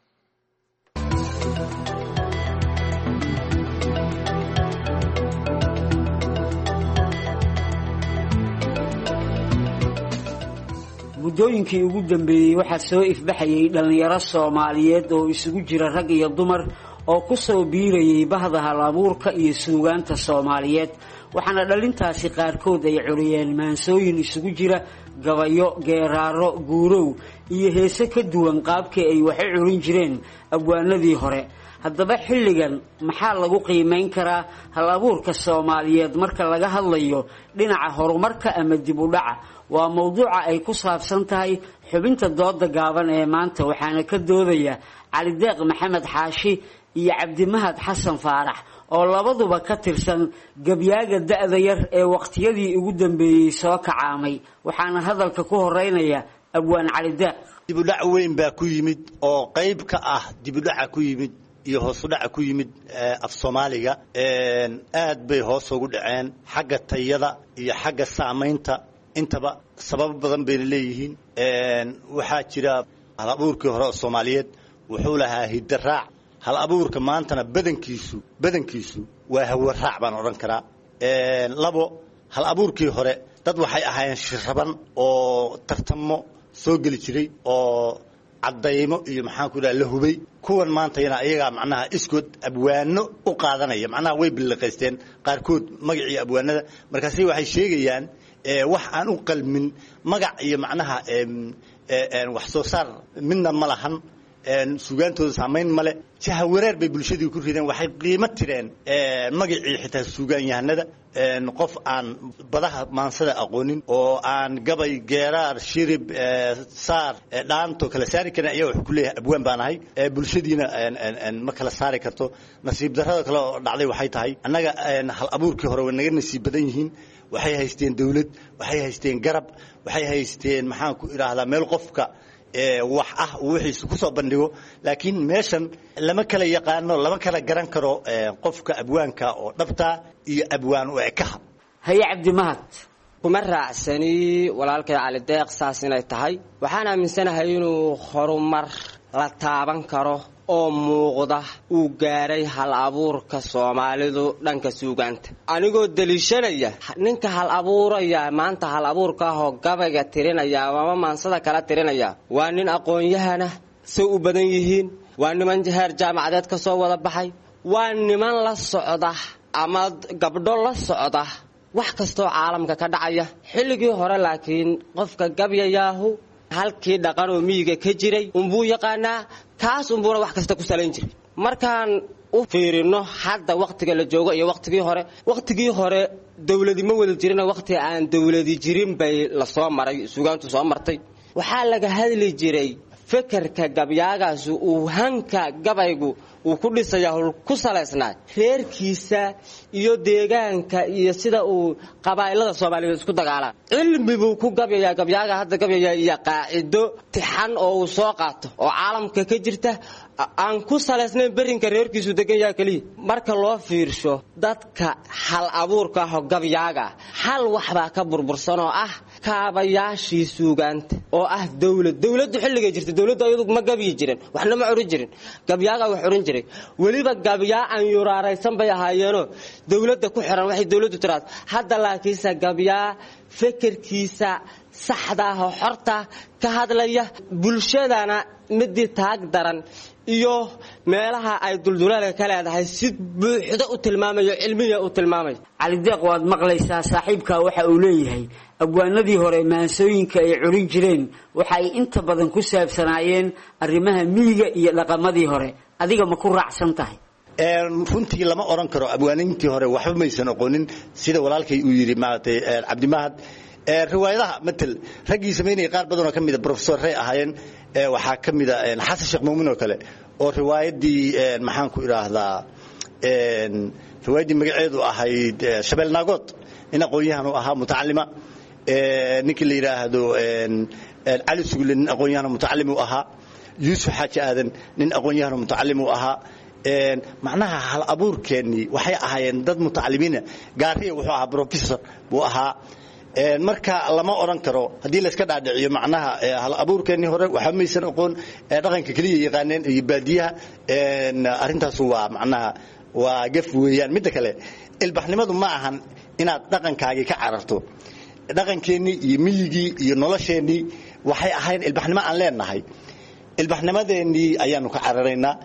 muddooyinkii ugu dambeeyey waxaa soo ifbaxayay dhallinyaro Soomaaliyeed oo isugu jira rag iyo dumar oo ku soo biirayay bahda hal-abuurka iyo suugaanta soomaaliyeed waxaana dhalintaasi qaarkood ay curiyeen maansooyin isugu jira gabayo geeraaro guurow iyo heese ka duwan qaabkii ay wax u curin jireen abwaanadii hore haddaba xilligan maxaa lagu qiimayn karaa hal-abuurka soomaaliyeed marka laga hadlayo dhinaca horumarka ama dib u dhaca waa mowduuca ay ku saabsan tahay xubinta dooda gaaban ee maanta waxaana ka doodaya cali deeq maxamed xaashi iyo cabdimahad xasan faarax oo labaduba ka tirsan gabyaaga da'da yar ee waqtiyadii ugu dambeeyey soo kacaamay waxaana hadalka ku horeynaya abwaan cali deeq dib u dhac weyn baa ku yimid oo qayb ka ah dib u dhaca ku yimid iyo hoos u dhaca ku yimid af Soomaaliga aad bay hoos ugu dhaceen xagga tayada iyo xagga saamaynta intaba sabab badan bay leeyihiin waxa jira hal-abuurkii hore Soomaaliyeed wuxuu lahaa hidaraac hal-abuurka maantana badankiisu badankiisu waa hawo raac baan oran karaa labo hal-abuurkii hore dad waxay ahaayeen shiraban oo tartamo soo gali jiray oo cadaymo iyo maxaan ku dhahay la hubay kuwan maanta yana ayaga macnaha iskood abwaano u qaadanaya macnaha way bilaqaysteen qaarkood magacii abwaanada markaas waxay sheegayaan ee wax aan u qalmin magac iyo macnaha ee wax soo saar midna malahan een suugaantooda saameyn male jaha wareer bay bulshadii ku rideen waxay qiimo tireen ee magacii xitaa suugaan yahanada een qof aan badaha maansada aqoonin oo aan gabay geeraar shirib saar dhaanto kala saari karin ayaa wax ku leeyahay abwaan baanahay ee bulshadiina een ma kala saari karto nasiib darrada kale oo dhacday waxay tahay annaga hal abuurkii hore way naga nasiib badan yihiin waxay haysteen dawlad waxay haysteen garab waxay haysteen maxaan ku iraahdaa meel qofka ee wax ah wixii ku soo bandhigo laakiin meeshan lama kala yaqaano lama kala garan karo qofka abwaanka oo dhabta iyo abwaan oo ka hay cabdimahad kuma raacsani walaalkay cali deeq saas inay tahay waxaan aaminsanahay inuu horumar la taaban karo oo muuqda uu gaaray hal abuurka Soomaalidu dhanka suugaanta anigoo dalishanaya ninka hal abuuraya maanta hal abuurka oo gabayga tirinaya ama maansada kala tirinaya waa nin aqoon-yahana soo u badan yihiin waa niman heer jaamacadeed ka soo wada baxay waa niman la socda ama gabdho la socda wax kasto caalamka ka dhacaya xilligii hore laakiin qofka gabyayaahu halkii dhaqan oo miyiga ka jiray umbuu yaqaanaa kaas umbuuna wax kasta ku salayn jiray markaan u fiirino hadda waqtiga la joogo iyo waqtigii hore waqtigii hore dawladi ma wada jirin waqti aan dawladi jirin bay la soo maray suugaantu soo martay waxa laga hadli jiray fikirka gabyagaas uu hanka gabaygu uu ku dhisayaa ku saleysnaa reerkiisa iyo deegaanka iyo sida uu qabaa'ilada Soomaaliyeed isku dagaalaan cilmi buu ku gabyayaa gabyaga hadda gabyayaa iyo qaacido tixan oo uu soo qaato oo caalamka ka jirta aan ku saleysnayn berinka reerkiisu degan yahay kaliya marka loo fiirsho dadka hal abuurka ah gabyaga hal waxba ka burbursan oo ah kaabayaashii suugaanta oo ah dawlad dawladdu xilliga jirta dawladdu ayadu ma gabiyi jirin waxna ma urin jirin gabyaga wax urin jiray waliba gabyaa aan yuraaraysan bay ahaayeeno dawladda ku xiran waxay dawladdu tiraad hadda laakiinsa gabyaa fikirkiisa saxda ah oo xorta ka hadlaya bulshadana midii taag daran iyo meelaha ay duldulaalka ka leedahay si buuxda u tilmaamayo cilmiga u tilmaamayo cali deeq waad maqlaysaa saaxiibka waxa uu leeyahay abwaanadii hore maansooyinka ay curin jireen waxa ay inta badan ku saabsanaayeen arrimaha miyiga iyo dhaqamadii hore adiga ma ku raacsan tahay een runtii lama oran karo abwaanintii hore waxba maysan aqoonin sida walaalkay uu yiri maartay cabdimahad ee riwaayadaha matal ragii sameynay qaar badan oo kamid ah professor Ray ahaayeen ee waxa kamid ah Xasan Sheekh Muumin oo kale oo riwaayadii maxaan ku iraahdaa een riwaayadii magaceedu ahayd Shabeel Naagood in aqoon-yahan uu ahaa mutacallima ee ninkii la yiraahdo een Ali Sugulen aqoon-yahan mutacallim uu ahaa Yuusuf Xaaji Aadan nin aqoon-yahan mutacallim uu ahaa een macnaha hal abuurkeeni waxay ahaayeen dad mutacallimiina gaariye wuxuu ahaa professor buu ahaa een marka lama oran karo hadii la iska dhaadhiciyo macnaha hal abuurkeeni hore waxa maysan aqoon dhaqanka kaliya yaqaaneen iyo baadiyaha een arintaas waa macnaha waa gaf weeyaan mid kale ilbaxnimadu ma ahan inaad dhaqankaaga ka cararto dhaqankeeni iyo miyigi iyo nolosheeni waxay ahayn ilbaxnimo aan leenahay ilbaxnimadeeni ayaanu ka cararaynaa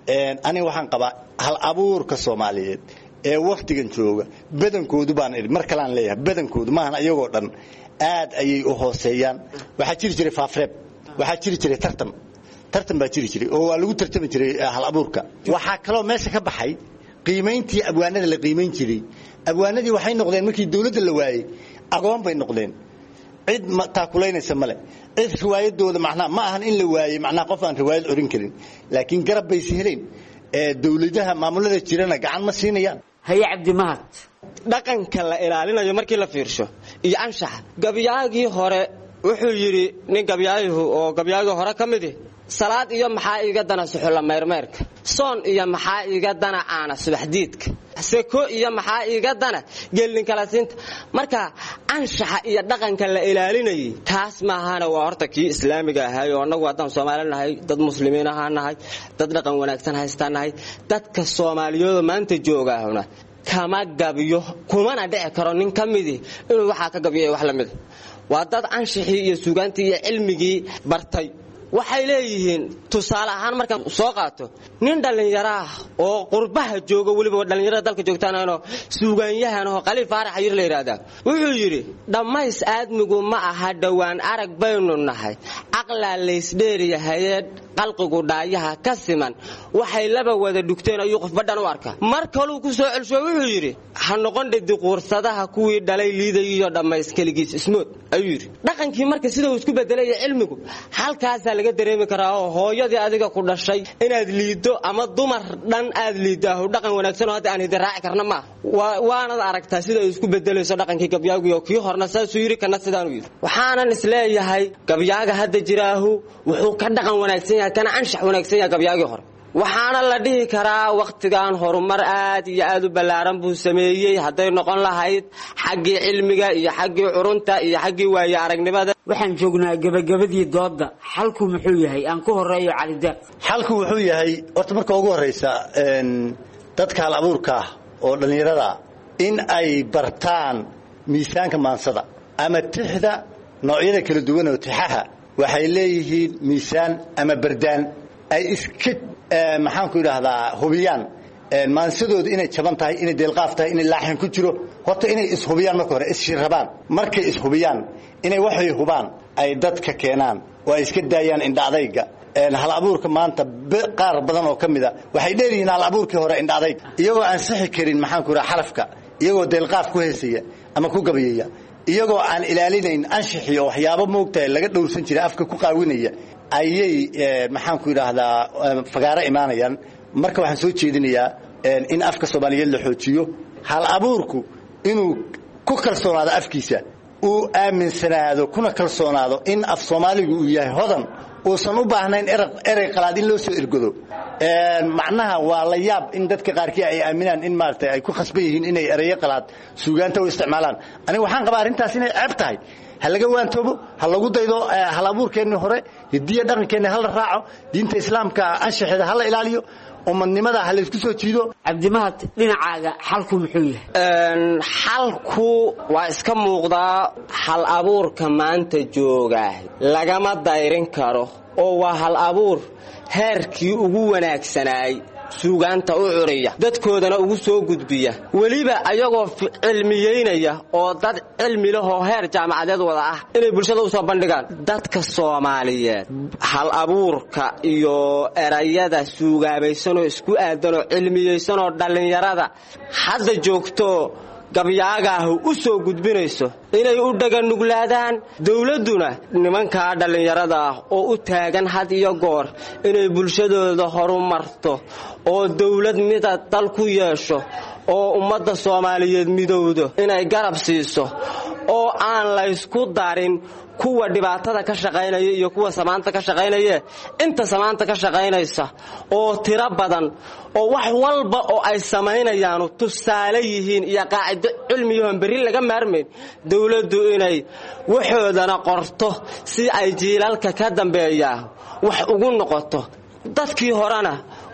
aniga waxaan qabaa hal abuurka Soomaaliyeed ee waqtigan jooga badankoodu baan idin mar kale aan leeyahay badankoodu maahan ayagoo dhan aad ayay u hooseeyaan waxa jiri jiray faafreeb waxa jiri jiray tartan tartan baa jiri jiray oo waa lagu tartami jiray hal abuurka waxa kale oo meesha ka baxay qiimeyntii abwaanada la qiimeyn jiray abwaanadii waxay noqdeen markii dawladda la waayay aqoon bay noqdeen cid ma taakuleynaysa male cid riwaayadooda macnaa ma ahan in la waayay macnaa qof aan riwaayad orin karin laakiin garab bay heleen ee dawladaha maamulada jirana gacan ma siinayaan hay Cabdi Mahad dhaqanka la ilaalinayo markii la fiirsho iyo anshax gabiyaagii hore wuxuu yiri nin gabiyaayhu oo gabiyaagii hore kamid ah salaad iyo maxaa iga dana suxula meermeerka soon iyo maxaa iga dana aana subaxdiidka seko iyo maxaa iga dana gelin kala siinta marka anshaxa iyo dhaqanka la ilaalinayay taas ma ahana waa horta kii islaamiga ahay oo anagu wadan Soomaaliyeed dad muslimiin ahanahay dad dhaqan wanaagsan haystanahay dadka Soomaaliyeed maanta joogaahuna kama gabiyo kumana dhici karo nin kamid inuu waxa ka gabiyo wax la mid waa dad anshaxii iyo suugaantii iyo cilmigii bartay waxay leeyihiin tusaale ahaan marka soo qaato nin dhalinyaro ah oo qurbaha jooga waliba dhalinyarada dalka joogtaana suugaanyahan oo Qaliil Faarax ayir la yiraahdaa wuxuu yiri dhamays aadmigu ma aha dhawaan arag baynu nahay aqla leysdheer yahay qalqigu dhaayaha ka siman waxay laba wada dhugteen ayuu qof badhan u arka marka uu ku soo celsho wuxuu yiri ha noqon dhidi quursadaha kuwii dhalay liiday iyo dhamays kaligiis ismood ayuu yiri dhaqankii marka sida uu isku bedelay cilmigu halkaas laga dareemi karaa oo hooyadii adiga ku dhashay inaad liido ama dumar dhan aad liidaho dhaqan wanaagsan oo hadda aan hidin raaci karna ma waana aragtaa sida ay isku bedelayso dhaqankii gabyaagu iyo kii horna saasuu yiri kana sidaan u yiri waxaan isleeyahay gabyaaga hadda jiraahu wuxuu ka dhaqan wanaagsan yahay kana anshax wanaagsan yahay gabyaagii hore waxaana la dhihi karaa waqtigan horumar aad iyo aad u balaaran buu sameeyay haday noqon lahayd xaqii cilmiga iyo xaqii curunta iyo xaqii waaya aragnimada waxaan joognaa gabagabadii dooda xalku muxuu yahay aan ku horeeyo Cali Deeq xalku wuxuu yahay horta marka ugu horeysa een dadka hal abuurka oo dhalinyarada in ay bartaan miisaanka maansada ama tixda noocyada kala duwan oo tixaha waxay leeyihiin miisaan ama bardaan ay iska maxaan ku yiraahdaa hubiyaan maansadooda inay jaban tahay inay deelqaaf tahay inay laaxin ku jiro horta inay is hubiyaan marka hore is shirabaan markay is hubiyaan inay waxay hubaan ay dadka keenaan oo ay iska daayaan indhaadayga een hal abuurka maanta qaar badan oo kamida waxay dheerihiin hal abuurkii hore indhaadayga iyagoo aan saxi karin maxaan ku yiraahdaa xarafka iyagoo deelqaaf ku heesaya ama ku gabayaya iyagoo aan ilaalinayn anshaxi oo waxyaabo moogtahay laga dhowrsan jiray afka ku qaawinaya ayay maxaan ku yiraahdaa fagaara imaanayaan marka waxaan soo jeedinayaa in afka Soomaaliyeed la xoojiyo hal abuurku inuu ku kalsoonaado afkiisa uu aaminsanaado kuna kalsoonaado in af Soomaaligu uu yahay hodan oo san u baahnayn erey qalaad in loo soo ergodo een macnaha waa la yaab in dadka qaarkii ay aaminaan in maartay ay ku khasban yihiin inay erey qalaad suugaanta u isticmaalaan aniga waxaan qabaa arintaas inay ceeb tahay hal laga waantoobo hal lagu daydo hal abuurkeena hore hidiya dhaqankeena hal raaco diinta islaamka anshaxeeda hal ilaaliyo ummadnimada hal isku soo jiido Cabdi Mahad dhinacaaga xalku muxuu yahay een xalku waa iska muuqdaa hal abuurka maanta jooga lagama dayrin karo oo waa hal abuur heerkii ugu wanaagsanay suugaanta u curiya dadkoodana ugu soo gudbiya waliba ayagoo cilmiyeynaya oo dad cilmi leh oo heer jaamacadeed wada ah inay bulshada u soo bandhigaan dadka Soomaaliyeed hal abuurka iyo erayada suugaabaysan oo isku aadan oo cilmiyeysan oo dhalinyarada hadda joogto gabyaaga u soo gudbinayso inay u dhagan nuglaadaan dawladuna nimanka dhalinyarada oo u taagan had iyo goor inay bulshadooda horumarto oo dawlad mid dal ku yeesho oo ummadda Soomaaliyeed midowdo inay garab siiso oo aan la isku darin kuwa dhibaatada ka shaqeynaya iyo kuwa samaanta ka shaqeynaya inta samaanta ka shaqeynaysa oo tira badan oo wax walba oo ay sameynayaan tusaale yihiin iyo qaacido cilmiyo bari laga maarmeen dawladdu inay waxoodana qorto si ay jiilalka ka dambeeyaa wax ugu noqoto dadkii horena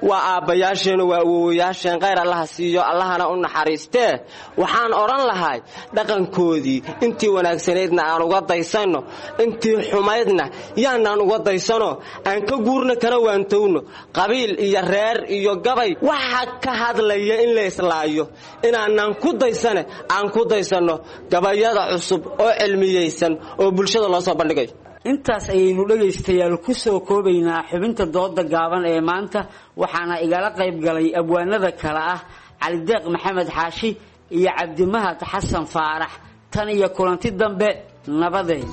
waa aabbayaasheennu waa awowayaasheen khayr allaha siiyo allahana u naxariistee waxaan odhan lahay dhaqankoodii intii wanaagsanaydna aan uga daysanno intii xumaydna yaanaan uga daysano aan ka guurna kana waantowno qabiil iyo reer iyo gabay waxa ka hadlaya in la islaayo inaanaan ku daysane aan ku daysanno gabayada cusub oo cilmiyeysan oo bulshada loo soo bandhigayo intaas ayaynu dhegaystayaal ku soo koobaynaa xubinta dooda gaaban ee maanta waxaana igala qayb galay abwaanada kale ah calideeq maxamed xaashi iyo cabdimahad xasan faarax tan iyo kulanti dambe nabadeed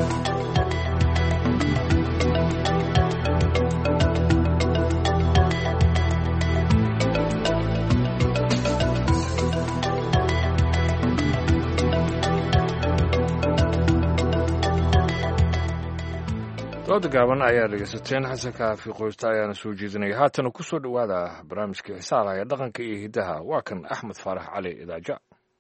dooda gaaban ayaa dhegaysateen xasan kaafi qoysta ayaana soo jeedinaya haatana ku soo dhowaada barnaamijkii xisaalaha ee dhaqanka iyo hiddaha waa kan axmed faarax cali idaaja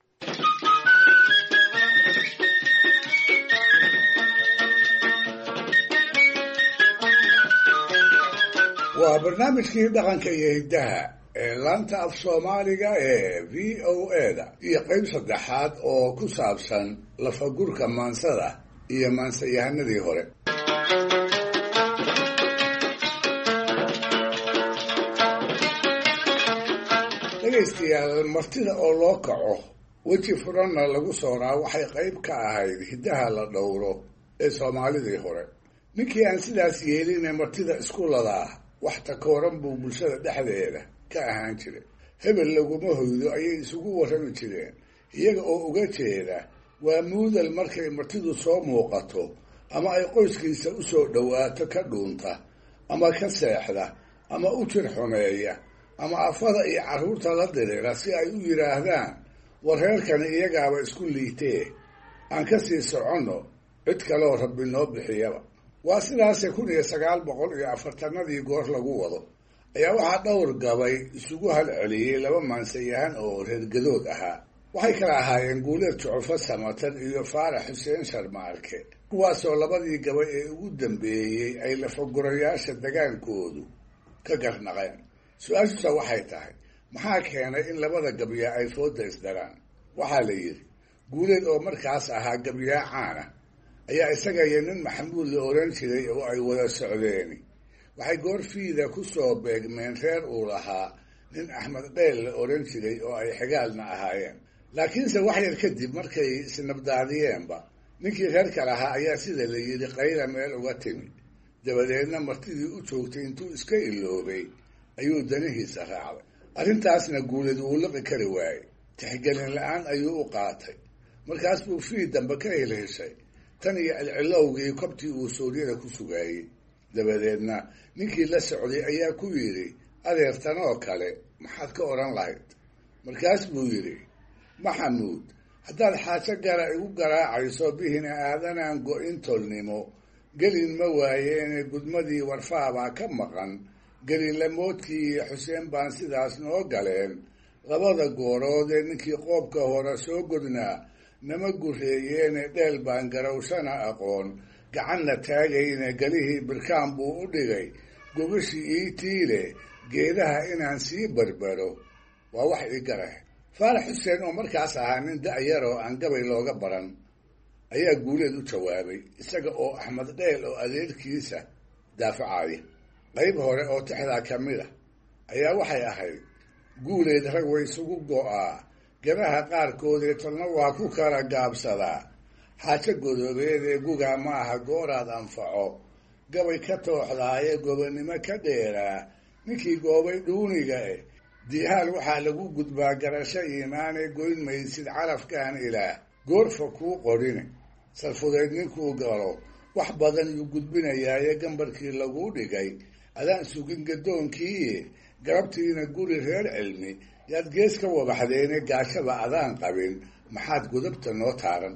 waa barnaamijkii dhaqanka iyo hiddaha ee laanta af soomaaliga ee v o eda iyo qayb saddexaad oo ku saabsan lafagurka maansada iyo maansayahanadii hore dhegaystayaal martida oo loo kaco weji furanna lagu sooraa waxay qayb ka ahayd hiddaha la dhowro ee soomaalidii hore ninkii aan sidaas yeeline martida isku ladaa wax takooran buu bulshada dhexdeeda ka ahaan jiray hebel laguma hoydo ayay isugu warrami jireen iyaga oo uga jeeda waa muudal markay martidu soo muuqato ama ay qoyskiisa u soo dhowaato ka dhuunta ama ka seexda ama u jir xumeeya ama afada iyo carruurta la dirira si ay u yidhaahdaan war reerkani iyagaaba isku liitee aan ka sii soconno cid kaloo rabbi noo bixiyaba waa sidaase kun iyo sagaal boqol iyo afartanadii goor lagu wado ayaa waxaa dhowr gabay isugu halceliyey laba maansayahan oo reergadood ahaa waxay kala ahaayeen guuleed jucufo samatan iyo faarax xuseen sharmaarke kuwaasoo labadii gabay ee ugu dambeeyey ay lafagurayaasha dagaankoodu ka garnaqeen su-aashusa waxay tahay maxaa keenay in labada gabyaa ay fooda isdaraan waxaa la yidhi guuleed oo markaas ahaa gabyaa caana ayaa isaga iyo nin maxamuud la oran jiray oo ay wada socdeeni waxay goorfiida ku soo beegmeen reer uu lahaa nin axmed dheel la oran jiray oo ay xigaalna ahaayeen laakiinse wax yar kadib markay isnabdaadiyeenba ninkii reerka lahaa ayaa sida la yidhi qayla meel uga timi dabadeedna martidii u joogtay intuu iska iloobay ayuu danihiisa raacday arrintaasna guuleed wuu liqi kari waayey tixgelin la-aan ayuu u qaatay markaas buu fii dambe ka heleeshay tan iyo cilcilowgii kobtii uu suuryada ku sugaayey dabadeedna ninkii la socday ayaa ku yidhi adeertan oo kale maxaad ka odhan lahayd markaas buu yidhi maxamuud haddaad xaajo gara igu garaacayso bihina aadanaan go-in tolnimo gelin ma waayeene gudmadii warfaabaa ka maqan gelilamoodkii iyo xuseen baan sidaas noo galeen labada goorood ee ninkii qoobka hore soo godnaa nama gureeyeene dheel baan garawshana aqoon gacanna taagayne galihii birkaan buu u dhigay gogashii ii tiile geedaha inaan sii barbaro waa wax ii garah faarax xuseen oo markaas ahaa nin da-yar oo aan gabay looga baran ayaa guuleed u jawaabay isaga oo axmed dheel oo adeerkiisa daafacaya qayb hore oo tixdaa ka mid a ayaa waxay ahayd guuleed rag way isugu go-aa gabaha qaarkoodee talna waa ku kala gaabsadaa xaajo godoobeed ee gugaa ma aha gooraad anfaco gabay ka tooxdaaye gobonnimo ka dheeraa ninkii goobay dhuuniga eh diihaal waxaa lagu gudbaa garasho iimaanee goyn maysid carafkaan ilaah goorfa kuu qorine salfudeed ninkuu galo wax badan yuu gudbinayaaye gambarkii laguu dhigay adaan sugin gadoonkiiye garabtiina guri reer cilmi yaad gees ka wabaxdeene gaashaba adaan qabin maxaad gudubta noo taaran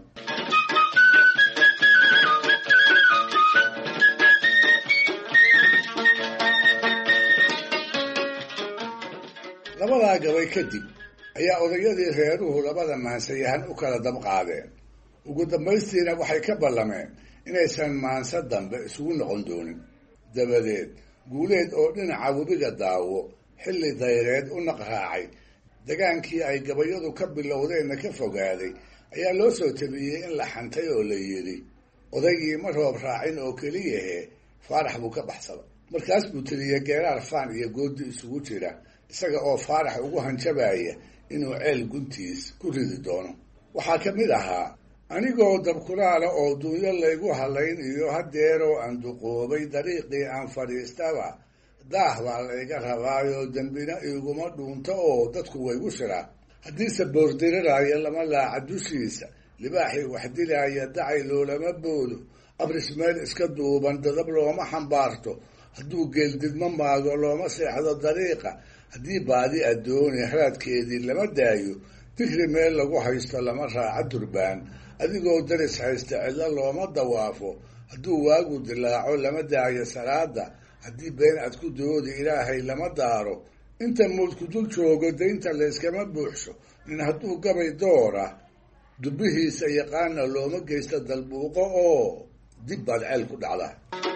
labadaa gabay kadib ayaa odayadii reeruhu labada maansayahan u kala dabqaadeen ugu dambaystiina waxay ka ballameen inaysan maanso dambe isugu noqon doonin dabadeed guuleed oo dhinaca webiga daawo xilli dayreed u naqraacay degaankii ay gabayadu ka bilowdeenna ka fogaaday ayaa loo soo tabiyey in la xantay oo la yidhi odaygii ma roob raacin oo keliyahe faarax buu ka baxsada markaas buu tiriyey geeraar faan iyo goodi isugu jira isaga oo faarax ugu hanjabaya inuu ceel guntiis ku ridi doono waxaa ka mid ahaa anigoo dabkulaala oo dunyo laygu halayn iyo hadeeroo aan duqoobay dariiqii aan fadhiistaba daah baa layga rabaayoo dembina iguma dhuunto oo dadku waygu shiraa haddiise boordiriraayo lama laaca dushiisa libaaxii wax dilaaya dacay loolama boodo abris meel iska duuban dadab looma xambaarto hadduu geeldidma maago looma seexdo dariiqa haddii baadi addooni haraadkeedii lama daayo digri meel lagu haysto lama raaca durbaan adigoo daris haysta cidlo looma dawaafo hadduu waagu dilaaco lama daayo salaada haddii been ad ku doodi ilaahay lama daaro inta muudku dul joogo daynta layskama buuxsho nin hadduu gabay doora dubbihiisa yaqaana looma geysto dalbuuqo oo dib baad ceel ku dhacda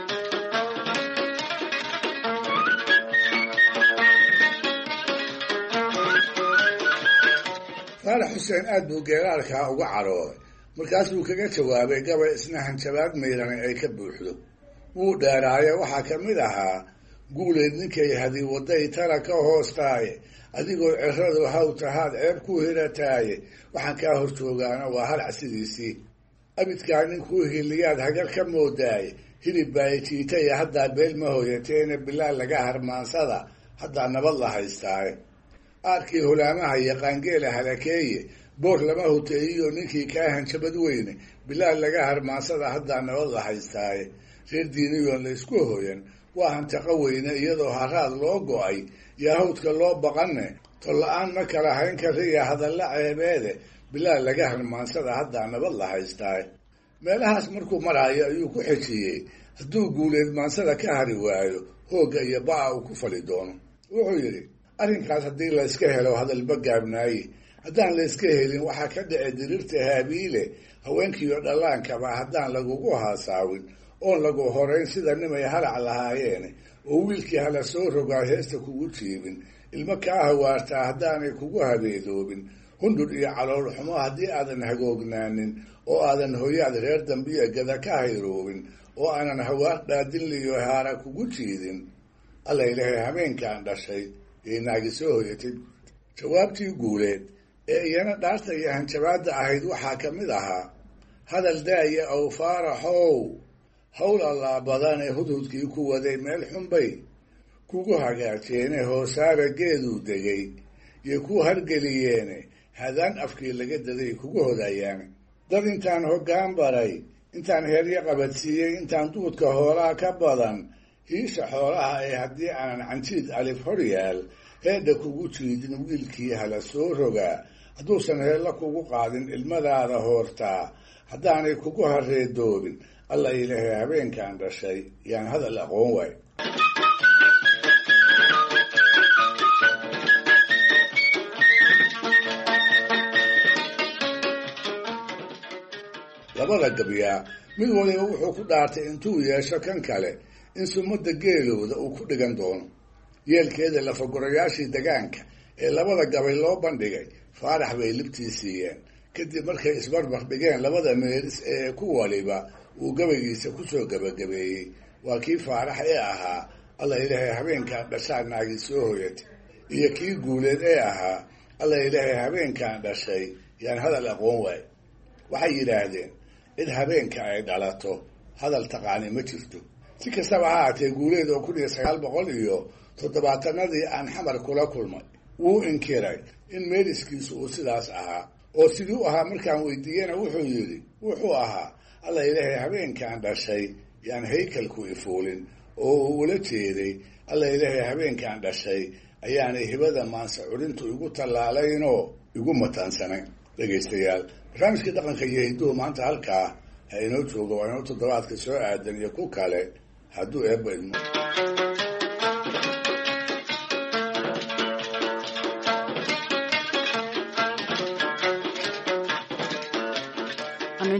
faarax xuseen aad buu geeraarkaa uga carooday markaasuu kaga jawaabay gabay isna hanjabaad mayrani ay ka buuxdo wuu dheeraaye waxaa ka mid ahaa guuleed ninkay hadi waday tala ka hoostaaye adigoo ciradu haw tahaad ceeb ku hirataaye waxaan kaa hor joogaana waa halac sidiisii abidkaa ninkuu hiliyaad hagar ka moodaaye hilib baay jiitaya haddaa beel ma hoyateene bilaa laga harmaansada haddaa nabad la haystaaye aarkii hulaamaha iyo qaangeela halakeeye boor lama hoteeyiyo ninkii kaa hanjabad weyne bilaa laga harmaansada haddaa nabad la haystaaye reer diiniyoon la isku hoyan waa hantaqo weyne iyadoo haraad loo go-ay iyo hawdka loo baqanne tolla-aan ma kala hayn kariya hadalla ceebeede bilaa laga harmaansada haddaa nabad la haystaaye meelahaas markuu maraayo ayuu ku xejiyey hadduu guuleed maansada ka hari waayo hoogga iyo ba-a uu ku fali doono wuxuu yidhi arrinkaas haddii layska helo hadalba gaabnaaye haddaan layska helin waxaa ka dhici dirirta haabiile haweenkiiyo dhallaankaba haddaan lagugu haasaawin oon lagu horayn sida nimay halac lahaayeene oo wiilkii hala soo rogaa heesta kugu jiibin ilmo kaa hawaartaa haddaanay kugu habeedoobin hundhur iyo calool xumo haddii aadan hagoognaanin oo aadan hoyaad reer dambiya gada ka hayroobin oo aanan hawaar dhaadinliyo haara kugu jiidin alla ilahay habeenkaan dhashay yay naagi soo hoyatay jawaabtii guuleed ee iyana dhaarta iyo hanjabaadda ahayd waxaa ka mid ahaa hadal daaya ow faaraxow hawl allaa badane hudhudkii ku waday meel xunbay kugu hagaajeene hoosaara geeduu degay yay ku hargeliyeene hadaan afkii laga daday kugu hodayaane dad intaan hoggaan baray intaan heeryo qabadsiiyey intaan duudka hoolaa ka badan hiisha xoolaha ee haddii aanan canjiid alif hor yaal heedha kugu jiidin wiilkii hala soo rogaa hadduusan heella kugu qaadin ilmadaada hoortaa haddaanay kugu hareedoobin alla ilaahay habeenkaan dhashay yaan hadal aqoon waay labada gabyaa mid waliba wuxuu ku dhaartay intuu yeesho kan kale in sumadda geelooda uu ku dhigan doono yeelkeeda lafagorayaashii degaanka ee labada gabay loo bandhigay faarax bay libtii siiyeen kadib markay isbarbar dhigeen labada meelis ee ku waliba uu gabaygiisa kusoo gabagabeeyey waa kii faarax ee ahaa alla ilaahay habeenkaan dhashaa naagi soo hoyatay iyo kii guuleed ee ahaa alla ilaahay habeenkaan dhashay yaan hadal aqoon waay waxay yidhaahdeen cid habeenka ay dhalato hadal taqaani ma jirto si kastaba ha haatee guuleed oo kun iyo sagaal boqol iyo toddobaatanadii aan xamar kula kulmay wuu inkiray in meeliskiisu uu sidaas ahaa oo sidii u ahaa markaan weydiiyena wuxuu yidhi wuxuu ahaa alla ilaahay habeenkaan dhashay yaan haykalku ifuulin oo uu ula jeeday alla ilaahay habeenkaan dhashay ayaanay hibada maansa curintu igu tallaalaynoo igu mataansanayn dhegaystayaal barnaamijkii dhaqanka iyo hidduhu maanta halkaa ha inoo joogo waa inoo toddobaadka soo aadan iyo ku kale hadduu eebba idmo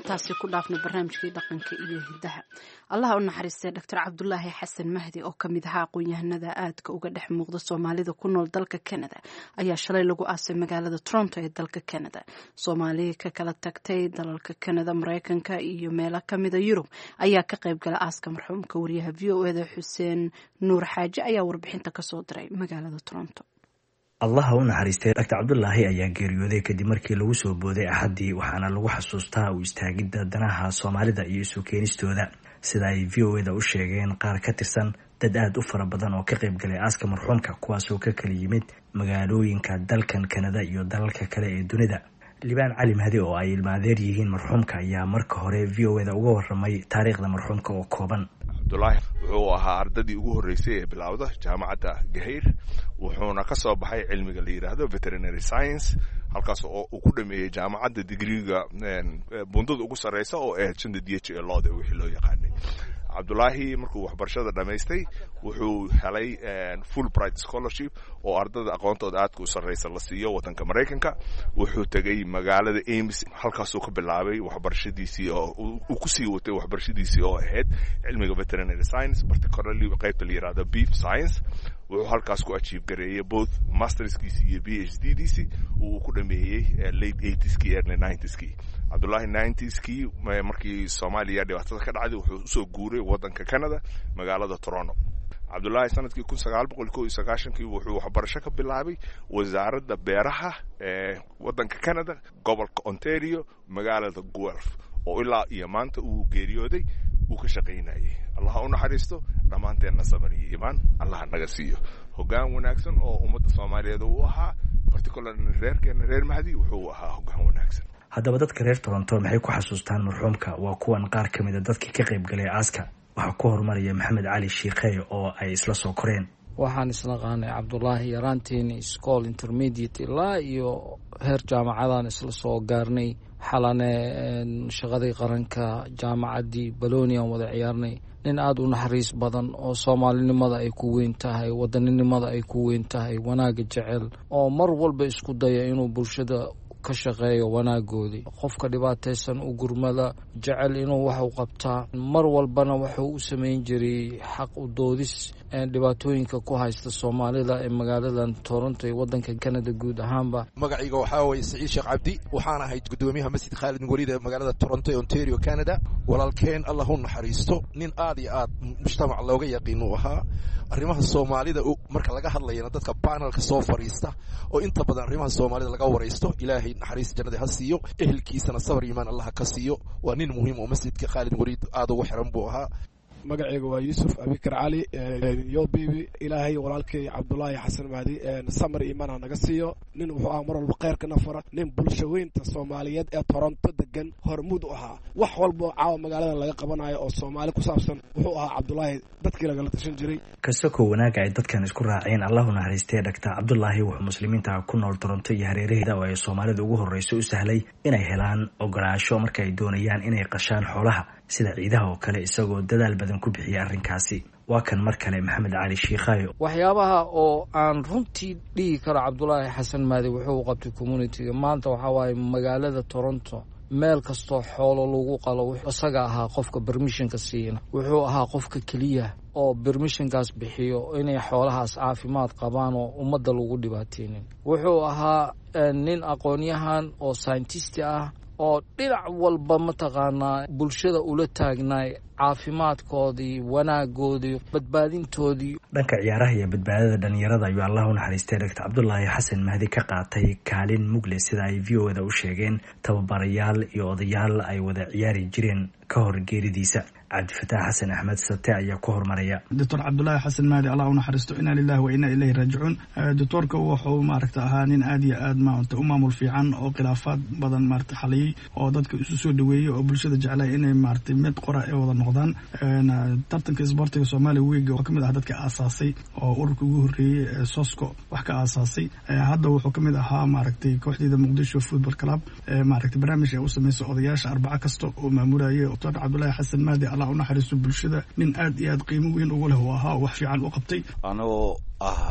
intaasi ku dhaafnay barnaamijkii dhaqanka iyo hidaha. allaha u naxariistay doctor cabdulaahi xasan mahdi oo kamid ahaa aqoon-yahanada aadka uga dhex muuqda soomaalida ku nool dalka Canada ayaa shalay lagu aasay magaalada Toronto ee dalka Canada. Soomaali ka kala tagtay dalalka Canada, Mareykanka iyo meelo kamida Yurub ayaa ka qayb galay aaska marxuumka. Wariyaha V O A da Xuseen Nuur Xaaji ayaa warbixinta ka soo diray magaalada Toronto. allaha u naxariistay doctor cabdulaahi ayaa geeriyooday kadib markii lagu soo booday axadii, waxaana lagu xasuustaa u istaagidda danaha soomaalida iyo isu keenistooda, sida ay V O A da u sheegeen qaar ka tirsan dad aad u fara badan oo ka qayb galay aaska marxuumka, kuwaasoo ka kala yimid magaalooyinka dalkan Canada iyo dalalka kale ee dunida. Libaan Cali Mahdi oo ay ilmaadeer yihiin marxuumka ayaa marka hore V O A da uga waramay taariikhda marxuumka oo kooban. cabdulaahi wuxuu ahaa ardadii ugu horreysay ee bilowda jaamacadda Gaheyr, wuxuuna ka soo baxay cilmiga la yiraahdo veterinary science, halkaas oo uu ku dhameeyay jaamacadda digriga bundada ugu sareysa oo ah D H A Law wixii loo yaqaanay. cabdulaahi markuu waxbarashada dhamaystay wuxuu helay Fulbright scholarship oo ardada aqoontooda aadka u sareysa la siiyo wadanka Mareykanka. wuxuu tagay magaalada Ames, halkaas uu ka bilaabay waxbarashadiisii oo uu ku sii watay waxbarashadiisii oo ahayd cilmiga veterinary science, particularly qaybta la yiraahdo beef science. wuxuu halkaas ku achieve gareeyay both masterskiisii iyo P H D diisii uu ku dhameeyay late eighties-kii early nineties-kii. cabdulaahi nineties-kii markii Soomaaliya dhibaatada ka dhacday wuxuu soo guuray wadanka Canada magaalada Toronto. cabdulaahi sanadkii kun sagaal boqol kow iyo sagaashan-kii wuxuu waxbarasho ka bilaabay wasaaradda beeraha ee wadanka Canada, gobolka Ontario, magaalada Guelph, oo ilaa iyo maanta uu geeriyooday uu ka shaqaynayay. allah u naxariisto, dhammaanteena sabir iyo iimaan allah naga siiyo. hoggaan wanaagsan oo ummadda Soomaaliyeed uu ahaa, particularly reerkeena reer Mahdi wuxuu ahaa hoggaan wanaagsan. haddaba dadka reer Toronto maxay ku xasuustaan marxuumka? waa kuwan qaar ka mid a dadkii ka qayb galay aaska. waxaa ku horumaraya Maxamed Cali Shiikhey oo ay isla soo koreen. waxaan isla qaanay cabdulaahi yaraanteeni school intermediate ilaa iyo heer jaamacadan isla soo gaarnay. xalane shaqadii qaranka jaamacaddii Balonia wada ciyaarnay. nin aad u naxariis badan oo soomaalinimada ay ku weyn tahay, wadaninimada ay ku weyn tahay, wanaaga jecel oo mar walba isku daya inuu bulshada ka shaqeeyo wanaagoodii. qofka dhibaataysan u gurmada, jecel inuu wax u qabtaa, mar walbana wuxuu u samayn jiray xaq u doodis dhibaatooyinka ku haysta Soomaalida ee magaaladan Toronto ee wadanka Canada guud ahaanba. magacayga waxaa weeye Saciid Sheekh Cabdi, waxaan ahay gudoomiyaha masjid Khalid Waliid ee magaalada Toronto ee Ontario Canada. walaalkeen allah u naxariisto, nin aad iyo aad mujtamac looga yaqiin uu ahaa. arrimaha Soomaalida marka laga hadlayana dadka panelka soo fariista oo inta badan arrimaha Soomaalida laga wareysto, ilaahay naxariis jannada ha siiyo, ehelkiisana sabr iimaan allah ka siiyo. waa nin muhiim oo masjidka Khalid Waliid aad ugu xiran buu ahaa. magacayga waa Yuusuf Abikar Cali yo bibi. ilaahay walaalkay cabdulaahi xasan mahdi samir iimaan naga siiyo. nin wuxuu ahaa mar walba khayrka nafara, nin bulshaweynta Soomaaliyeed ee Toronto degan hormuud u ahaa. wax walba caawa magaalada laga qabanayo oo Soomaali ku saabsan wuxuu ahaa cabdulaahi dadkii lagala tashan jiray. kasako wanaaga ay dadkan isku raaceen, allah u naxariistay doctor cabdulaahi wuxuu muslimiinta ku nool Toronto iyo hareeraheeda oo ay Soomaalida ugu horeyso u sahlay inay helaan ogolaansho marka ay doonayaan inay qashaan xoolaha sida ciidaha oo kale, isagoo dadaal badan ku bixiyay arrinkaasi. waa kan mar kale Maxamed Cali Shiikhey. waxyaabaha oo aan runtii dhihi karo cabdulaahi xasan mahdi wuxuu qabtay community-ga maanta waxaa waaye magaalada Toronto meel kastoo xoolo lagu qalo wuxuu isaga ahaa qofka permissionka siina. wuxuu ahaa qofka keliya oo permissionkaas bixiyo inay xoolahaas caafimaad qabaan oo ummadda lagu dhibaateynin. wuxuu ahaa nin aqoon-yahan oo scientist ah oo dhinac walba mataqaanaa bulshada ula taagnaay caafimaadkoodii, wanaagoodii, badbaadintoodii. dhanka ciyaaraha iyo badbaadada dhalinyarada ayuu allah u naxariistay doctor cabdulaahi xasan mahdi ka qaatay kaalin mugle, sida ay V O A da u sheegeen tababarayaal iyo odayaal ay wada ciyaari jireen ka hor geeridiisa. cabdifataax xasan axmed sate ayaa ku hormaraya. doctor cabdulaahi xasan mahdi allah u naxariisto, inaa lillahi wa inaa ilayhi raajicuun. doctorka wuxuu maaragta ahaa nin aad iyo aad maaragta u maamul fiican oo khilaafaad badan maaragta xaliyay, oo dadka isu soo dhaweeyay, oo bulshada jeclay inay maaragta mid qora ee wada noqdaan. tartanka isboortiga Soomaaliya weega oo kamid ah dadka aasaasay oo ururka ugu horeeyay ee Sosco wax ka aasaasay. hadda wuxuu kamid ahaa maaragta kooxda Muqdisho Football Club, maaragta barnaamij ay u sameeyay odayaasha arbaca kasta oo maamulayay. doctor cabdulaahi xasan mahdi u naxariisto bulshada nin aad iyo aad qiimo weyn ugu leh oo ahaa wax fiican u qabtay. anoo ah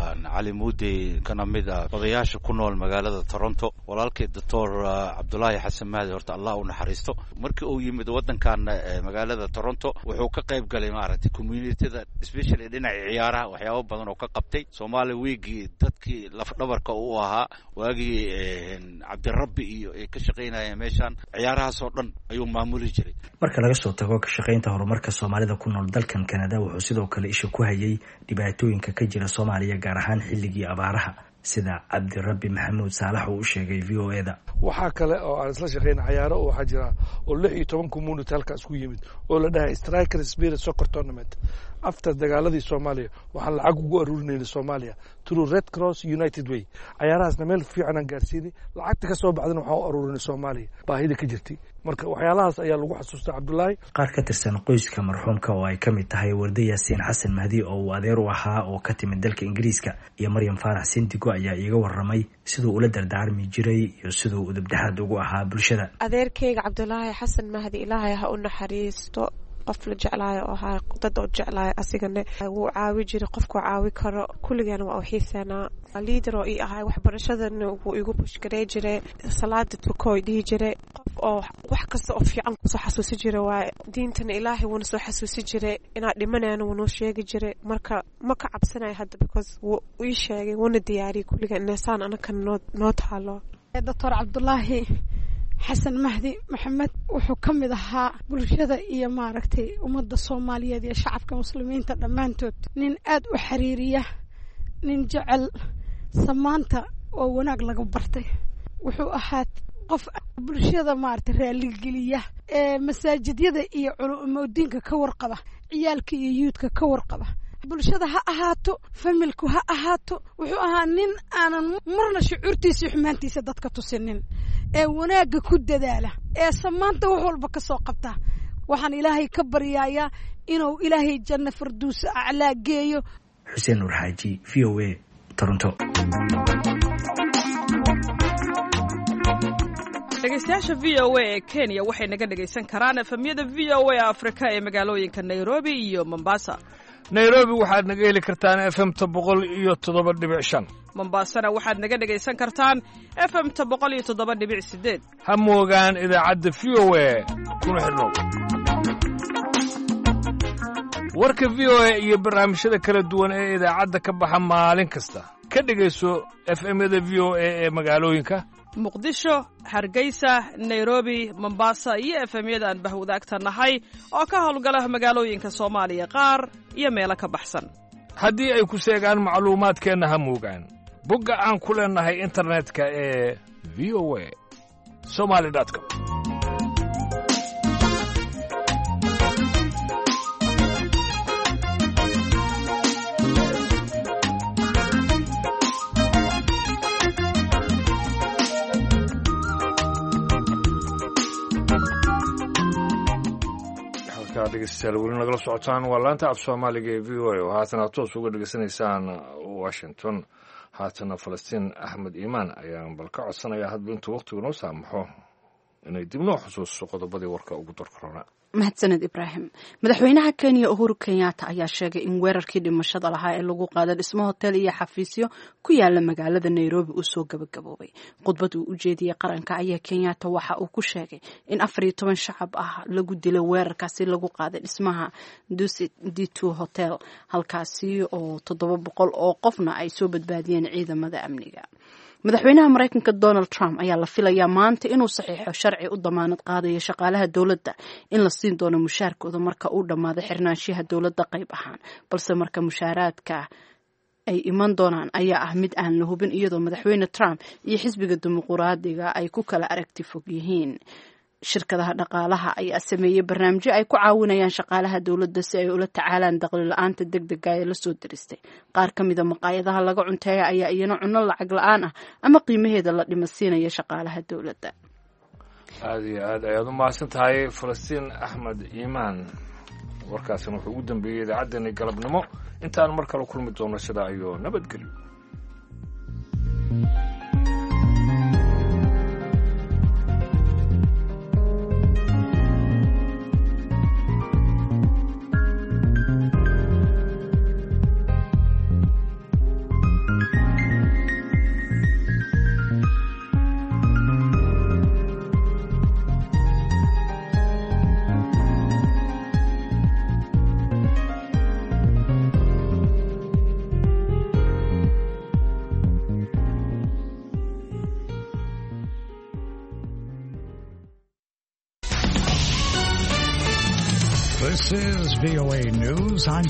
cali muudey kana mid ah odayaasha ku nool magaalada toronto walaalkay doctor cabdulaahi xasan mahdi horta allah u naxariisto markii uu yimid waddankan magaalada toronto wuxuu ka qayb galay maaragtay communityda especially dhinaca ciyaaraha waxyaabo badan oo ka qabtay Soomaali weegi dadkii laf dhabarka uu ahaa waagii cabdirabbi iyo ay ka shaqeynayeen meeshan ciyaarahaas oo dhan ayuu maamuli jiray marka laga soo tago ka shaqeynta horumarka Soomaalida ku nool dalkan Canada wuxuu sidoo kale isha ku hayay dhibaatooyinka ka jira Soomaaliya gaar ahaan xilligii abaaraha sida cabdirabbi maxamuud saalax uu u sheegay V O A da waxaa kale oo aan isla shaqeyn ciyaaro oo waxaa jira oo lix iyo toban community halkaas ku yimid oo la dhahay Striker Spirit Soccer Tournament after dagaaladii Soomaaliya waxaan lacag ugu aruurinayna Soomaaliya through Red Cross United Way ciyaarahaasna meel fiican aan gaarsiinay lacagta ka soo baxdana waxaan u aruurinay Soomaaliya baahida ka jirtay marka waxyaalahaas ayaa lagu xasuustaa Cabdullaahi qaar ka tirsan qoyska marxuumka oo ay ka mid tahay warda Yaasiin Xasan Mahdi oo uu adeer u ahaa oo ka timid dalka Ingiriiska iyo Maryam Faarax Sindigo ayaa iiga warramay sidoo ula dardaarmi jiray iyo sidoo uu dabdhaxad ugu ahaa bulshada adeerkayga Cabdullaahi Xasan Mahdi ilaahay ha u naxariisto qof la jeclaayo oo ahaa dad oo jeclaayo asigana wuu caawi jiray qofku caawi karo kulligeena waa u xiisanaa leader oo ii ahaa waxbarashadana wuu igu bushgarey jiray salaada tukooy dhihi jiray qof oo wax kasta oo fiican kusoo xasuusi jiray waa diintana ilaahay wuuna soo xasuusi jiray inaa dhimanayna wuunoo sheegi jiray marka ma ka cabsanayo hadda because wuu ii sheegay wuuna diyaariyay kulligeen ineesaan anaka noo noo taalo doctor Cabdullaahi xasan mahdi maxamed wuxuu ka mid ahaa bulshada iyo maaragtay ummadda Soomaaliyeed iyo shacabka muslimiinta dhammaantood nin aad u xiriiriya nin jecel samaanta oo wanaag laga bartay wuxuu ahaa qof bulshada maaragtay raali geliya ee masaajidyada iyo culumoodiinka ka warqaba ciyaalka iyo yuudka ka warqaba bulshada ha ahaato familku ha ahaato wuxuu ahaa nin aanan marna shucuurtiisa xumaantiisa dadka tusinin ee wanaaga ku dadaala ee samaanta wax walba ka soo qabta waxaan ilaahay ka baryayaa inuu ilaahay janno farduus aclaa geeyo Xuseen Nur Xaaji V O A Toronto dhegeystayaasha V O A ee Kenya waxay naga dhegeysan karaan efemyada V O A Afrika ee magaalooyinka Nairobi iyo Mombasa nairobi waxaad naga heli kartaan f m ta boqol iyo toddoba dhibic shan mombasana waxaad naga dhegaysan kartaan f m ta boqol iyo toddoba dhibic sideed ha moogaan idaacadda v o a kuna xidhnow warka v o a iyo barnaamijyada kala duwan ee idaacadda ka baxa maalin kasta ka dhegayso f m-yada v o a ee magaalooyinka muqdisho hargeysa nairobi mombasa iyo f m-yada aan bahwadaagta nahay oo ka howlgala magaalooyinka soomaaliya qaar iyo meelo ka baxsan haddii ay ku seegaan macluumaadkeenna ha moogaan bogga aan ku leennahay internetka ee v o a somali dot com dhegeystayaal weli nagala socotaan waa laanta af soomaaliga ee v o a oo haatana toos uga dhegeysanaysaan washington haatana falastiin axmed iimaan ayaan bal ka codsanayaa hadba intuu wakhtigu noo saamaxo inay dib noo xusuusto qodobadii warka ugu darkarona mahadsaned ibraahim madaxweynaha kenya uhuru kenyatta ayaa sheegay in weerarkii dhimashada lahaa ee lagu qaaday dhismo hotel iyo xafiisyo ku yaala magaalada nairobi uu soo gabagaboobay khudbad uu u jeediyey qaranka ayaa kenyatta waxa uu ku sheegay in afar iyo toban shacab ah lagu dilay weerarkaasi lagu qaaday dhismaha dusit d two hotel halkaasi oo toddoba boqol oo qofna ay soo badbaadiyeen ciidamada amniga madaxweynaha maraykanka donald trump ayaa la filayaa maanta inuu saxiixo sharci u damaanad qaadayo shaqaalaha dowladda in la siin doono mushaarkooda marka uu dhammaado xirnaanshiyaha dowladda qayb ahaan balse marka mushaaraadka ay iman doonaan ayaa ah mid aan la hubin iyadoo madaxweyne trump iyo xisbiga dimuquraadiga ay ku kala aragti fog yihiin shirkadaha dhaqaalaha ayaa sameeyey barnaamijyo ay ku caawinayaan shaqaalaha dowladda si ay ula tacaalaan dakhli la-aanta degdega ee lasoo diristay qaar ka mida maqaayadaha laga cunteeya ayaa iyana cunno lacag la-aan ah ama qiimaheeda la dhimasiinaya shaqaalaha dowladda aada iyo aad ayaad u mahadsan tahay falastiin axmed iimaan warkaasina wuxuu ugu dambeeyey idaacaddeenii galabnimo intaan mar kale kulmi doono sidaa iyo nabadgelyo This is V O A News. I'm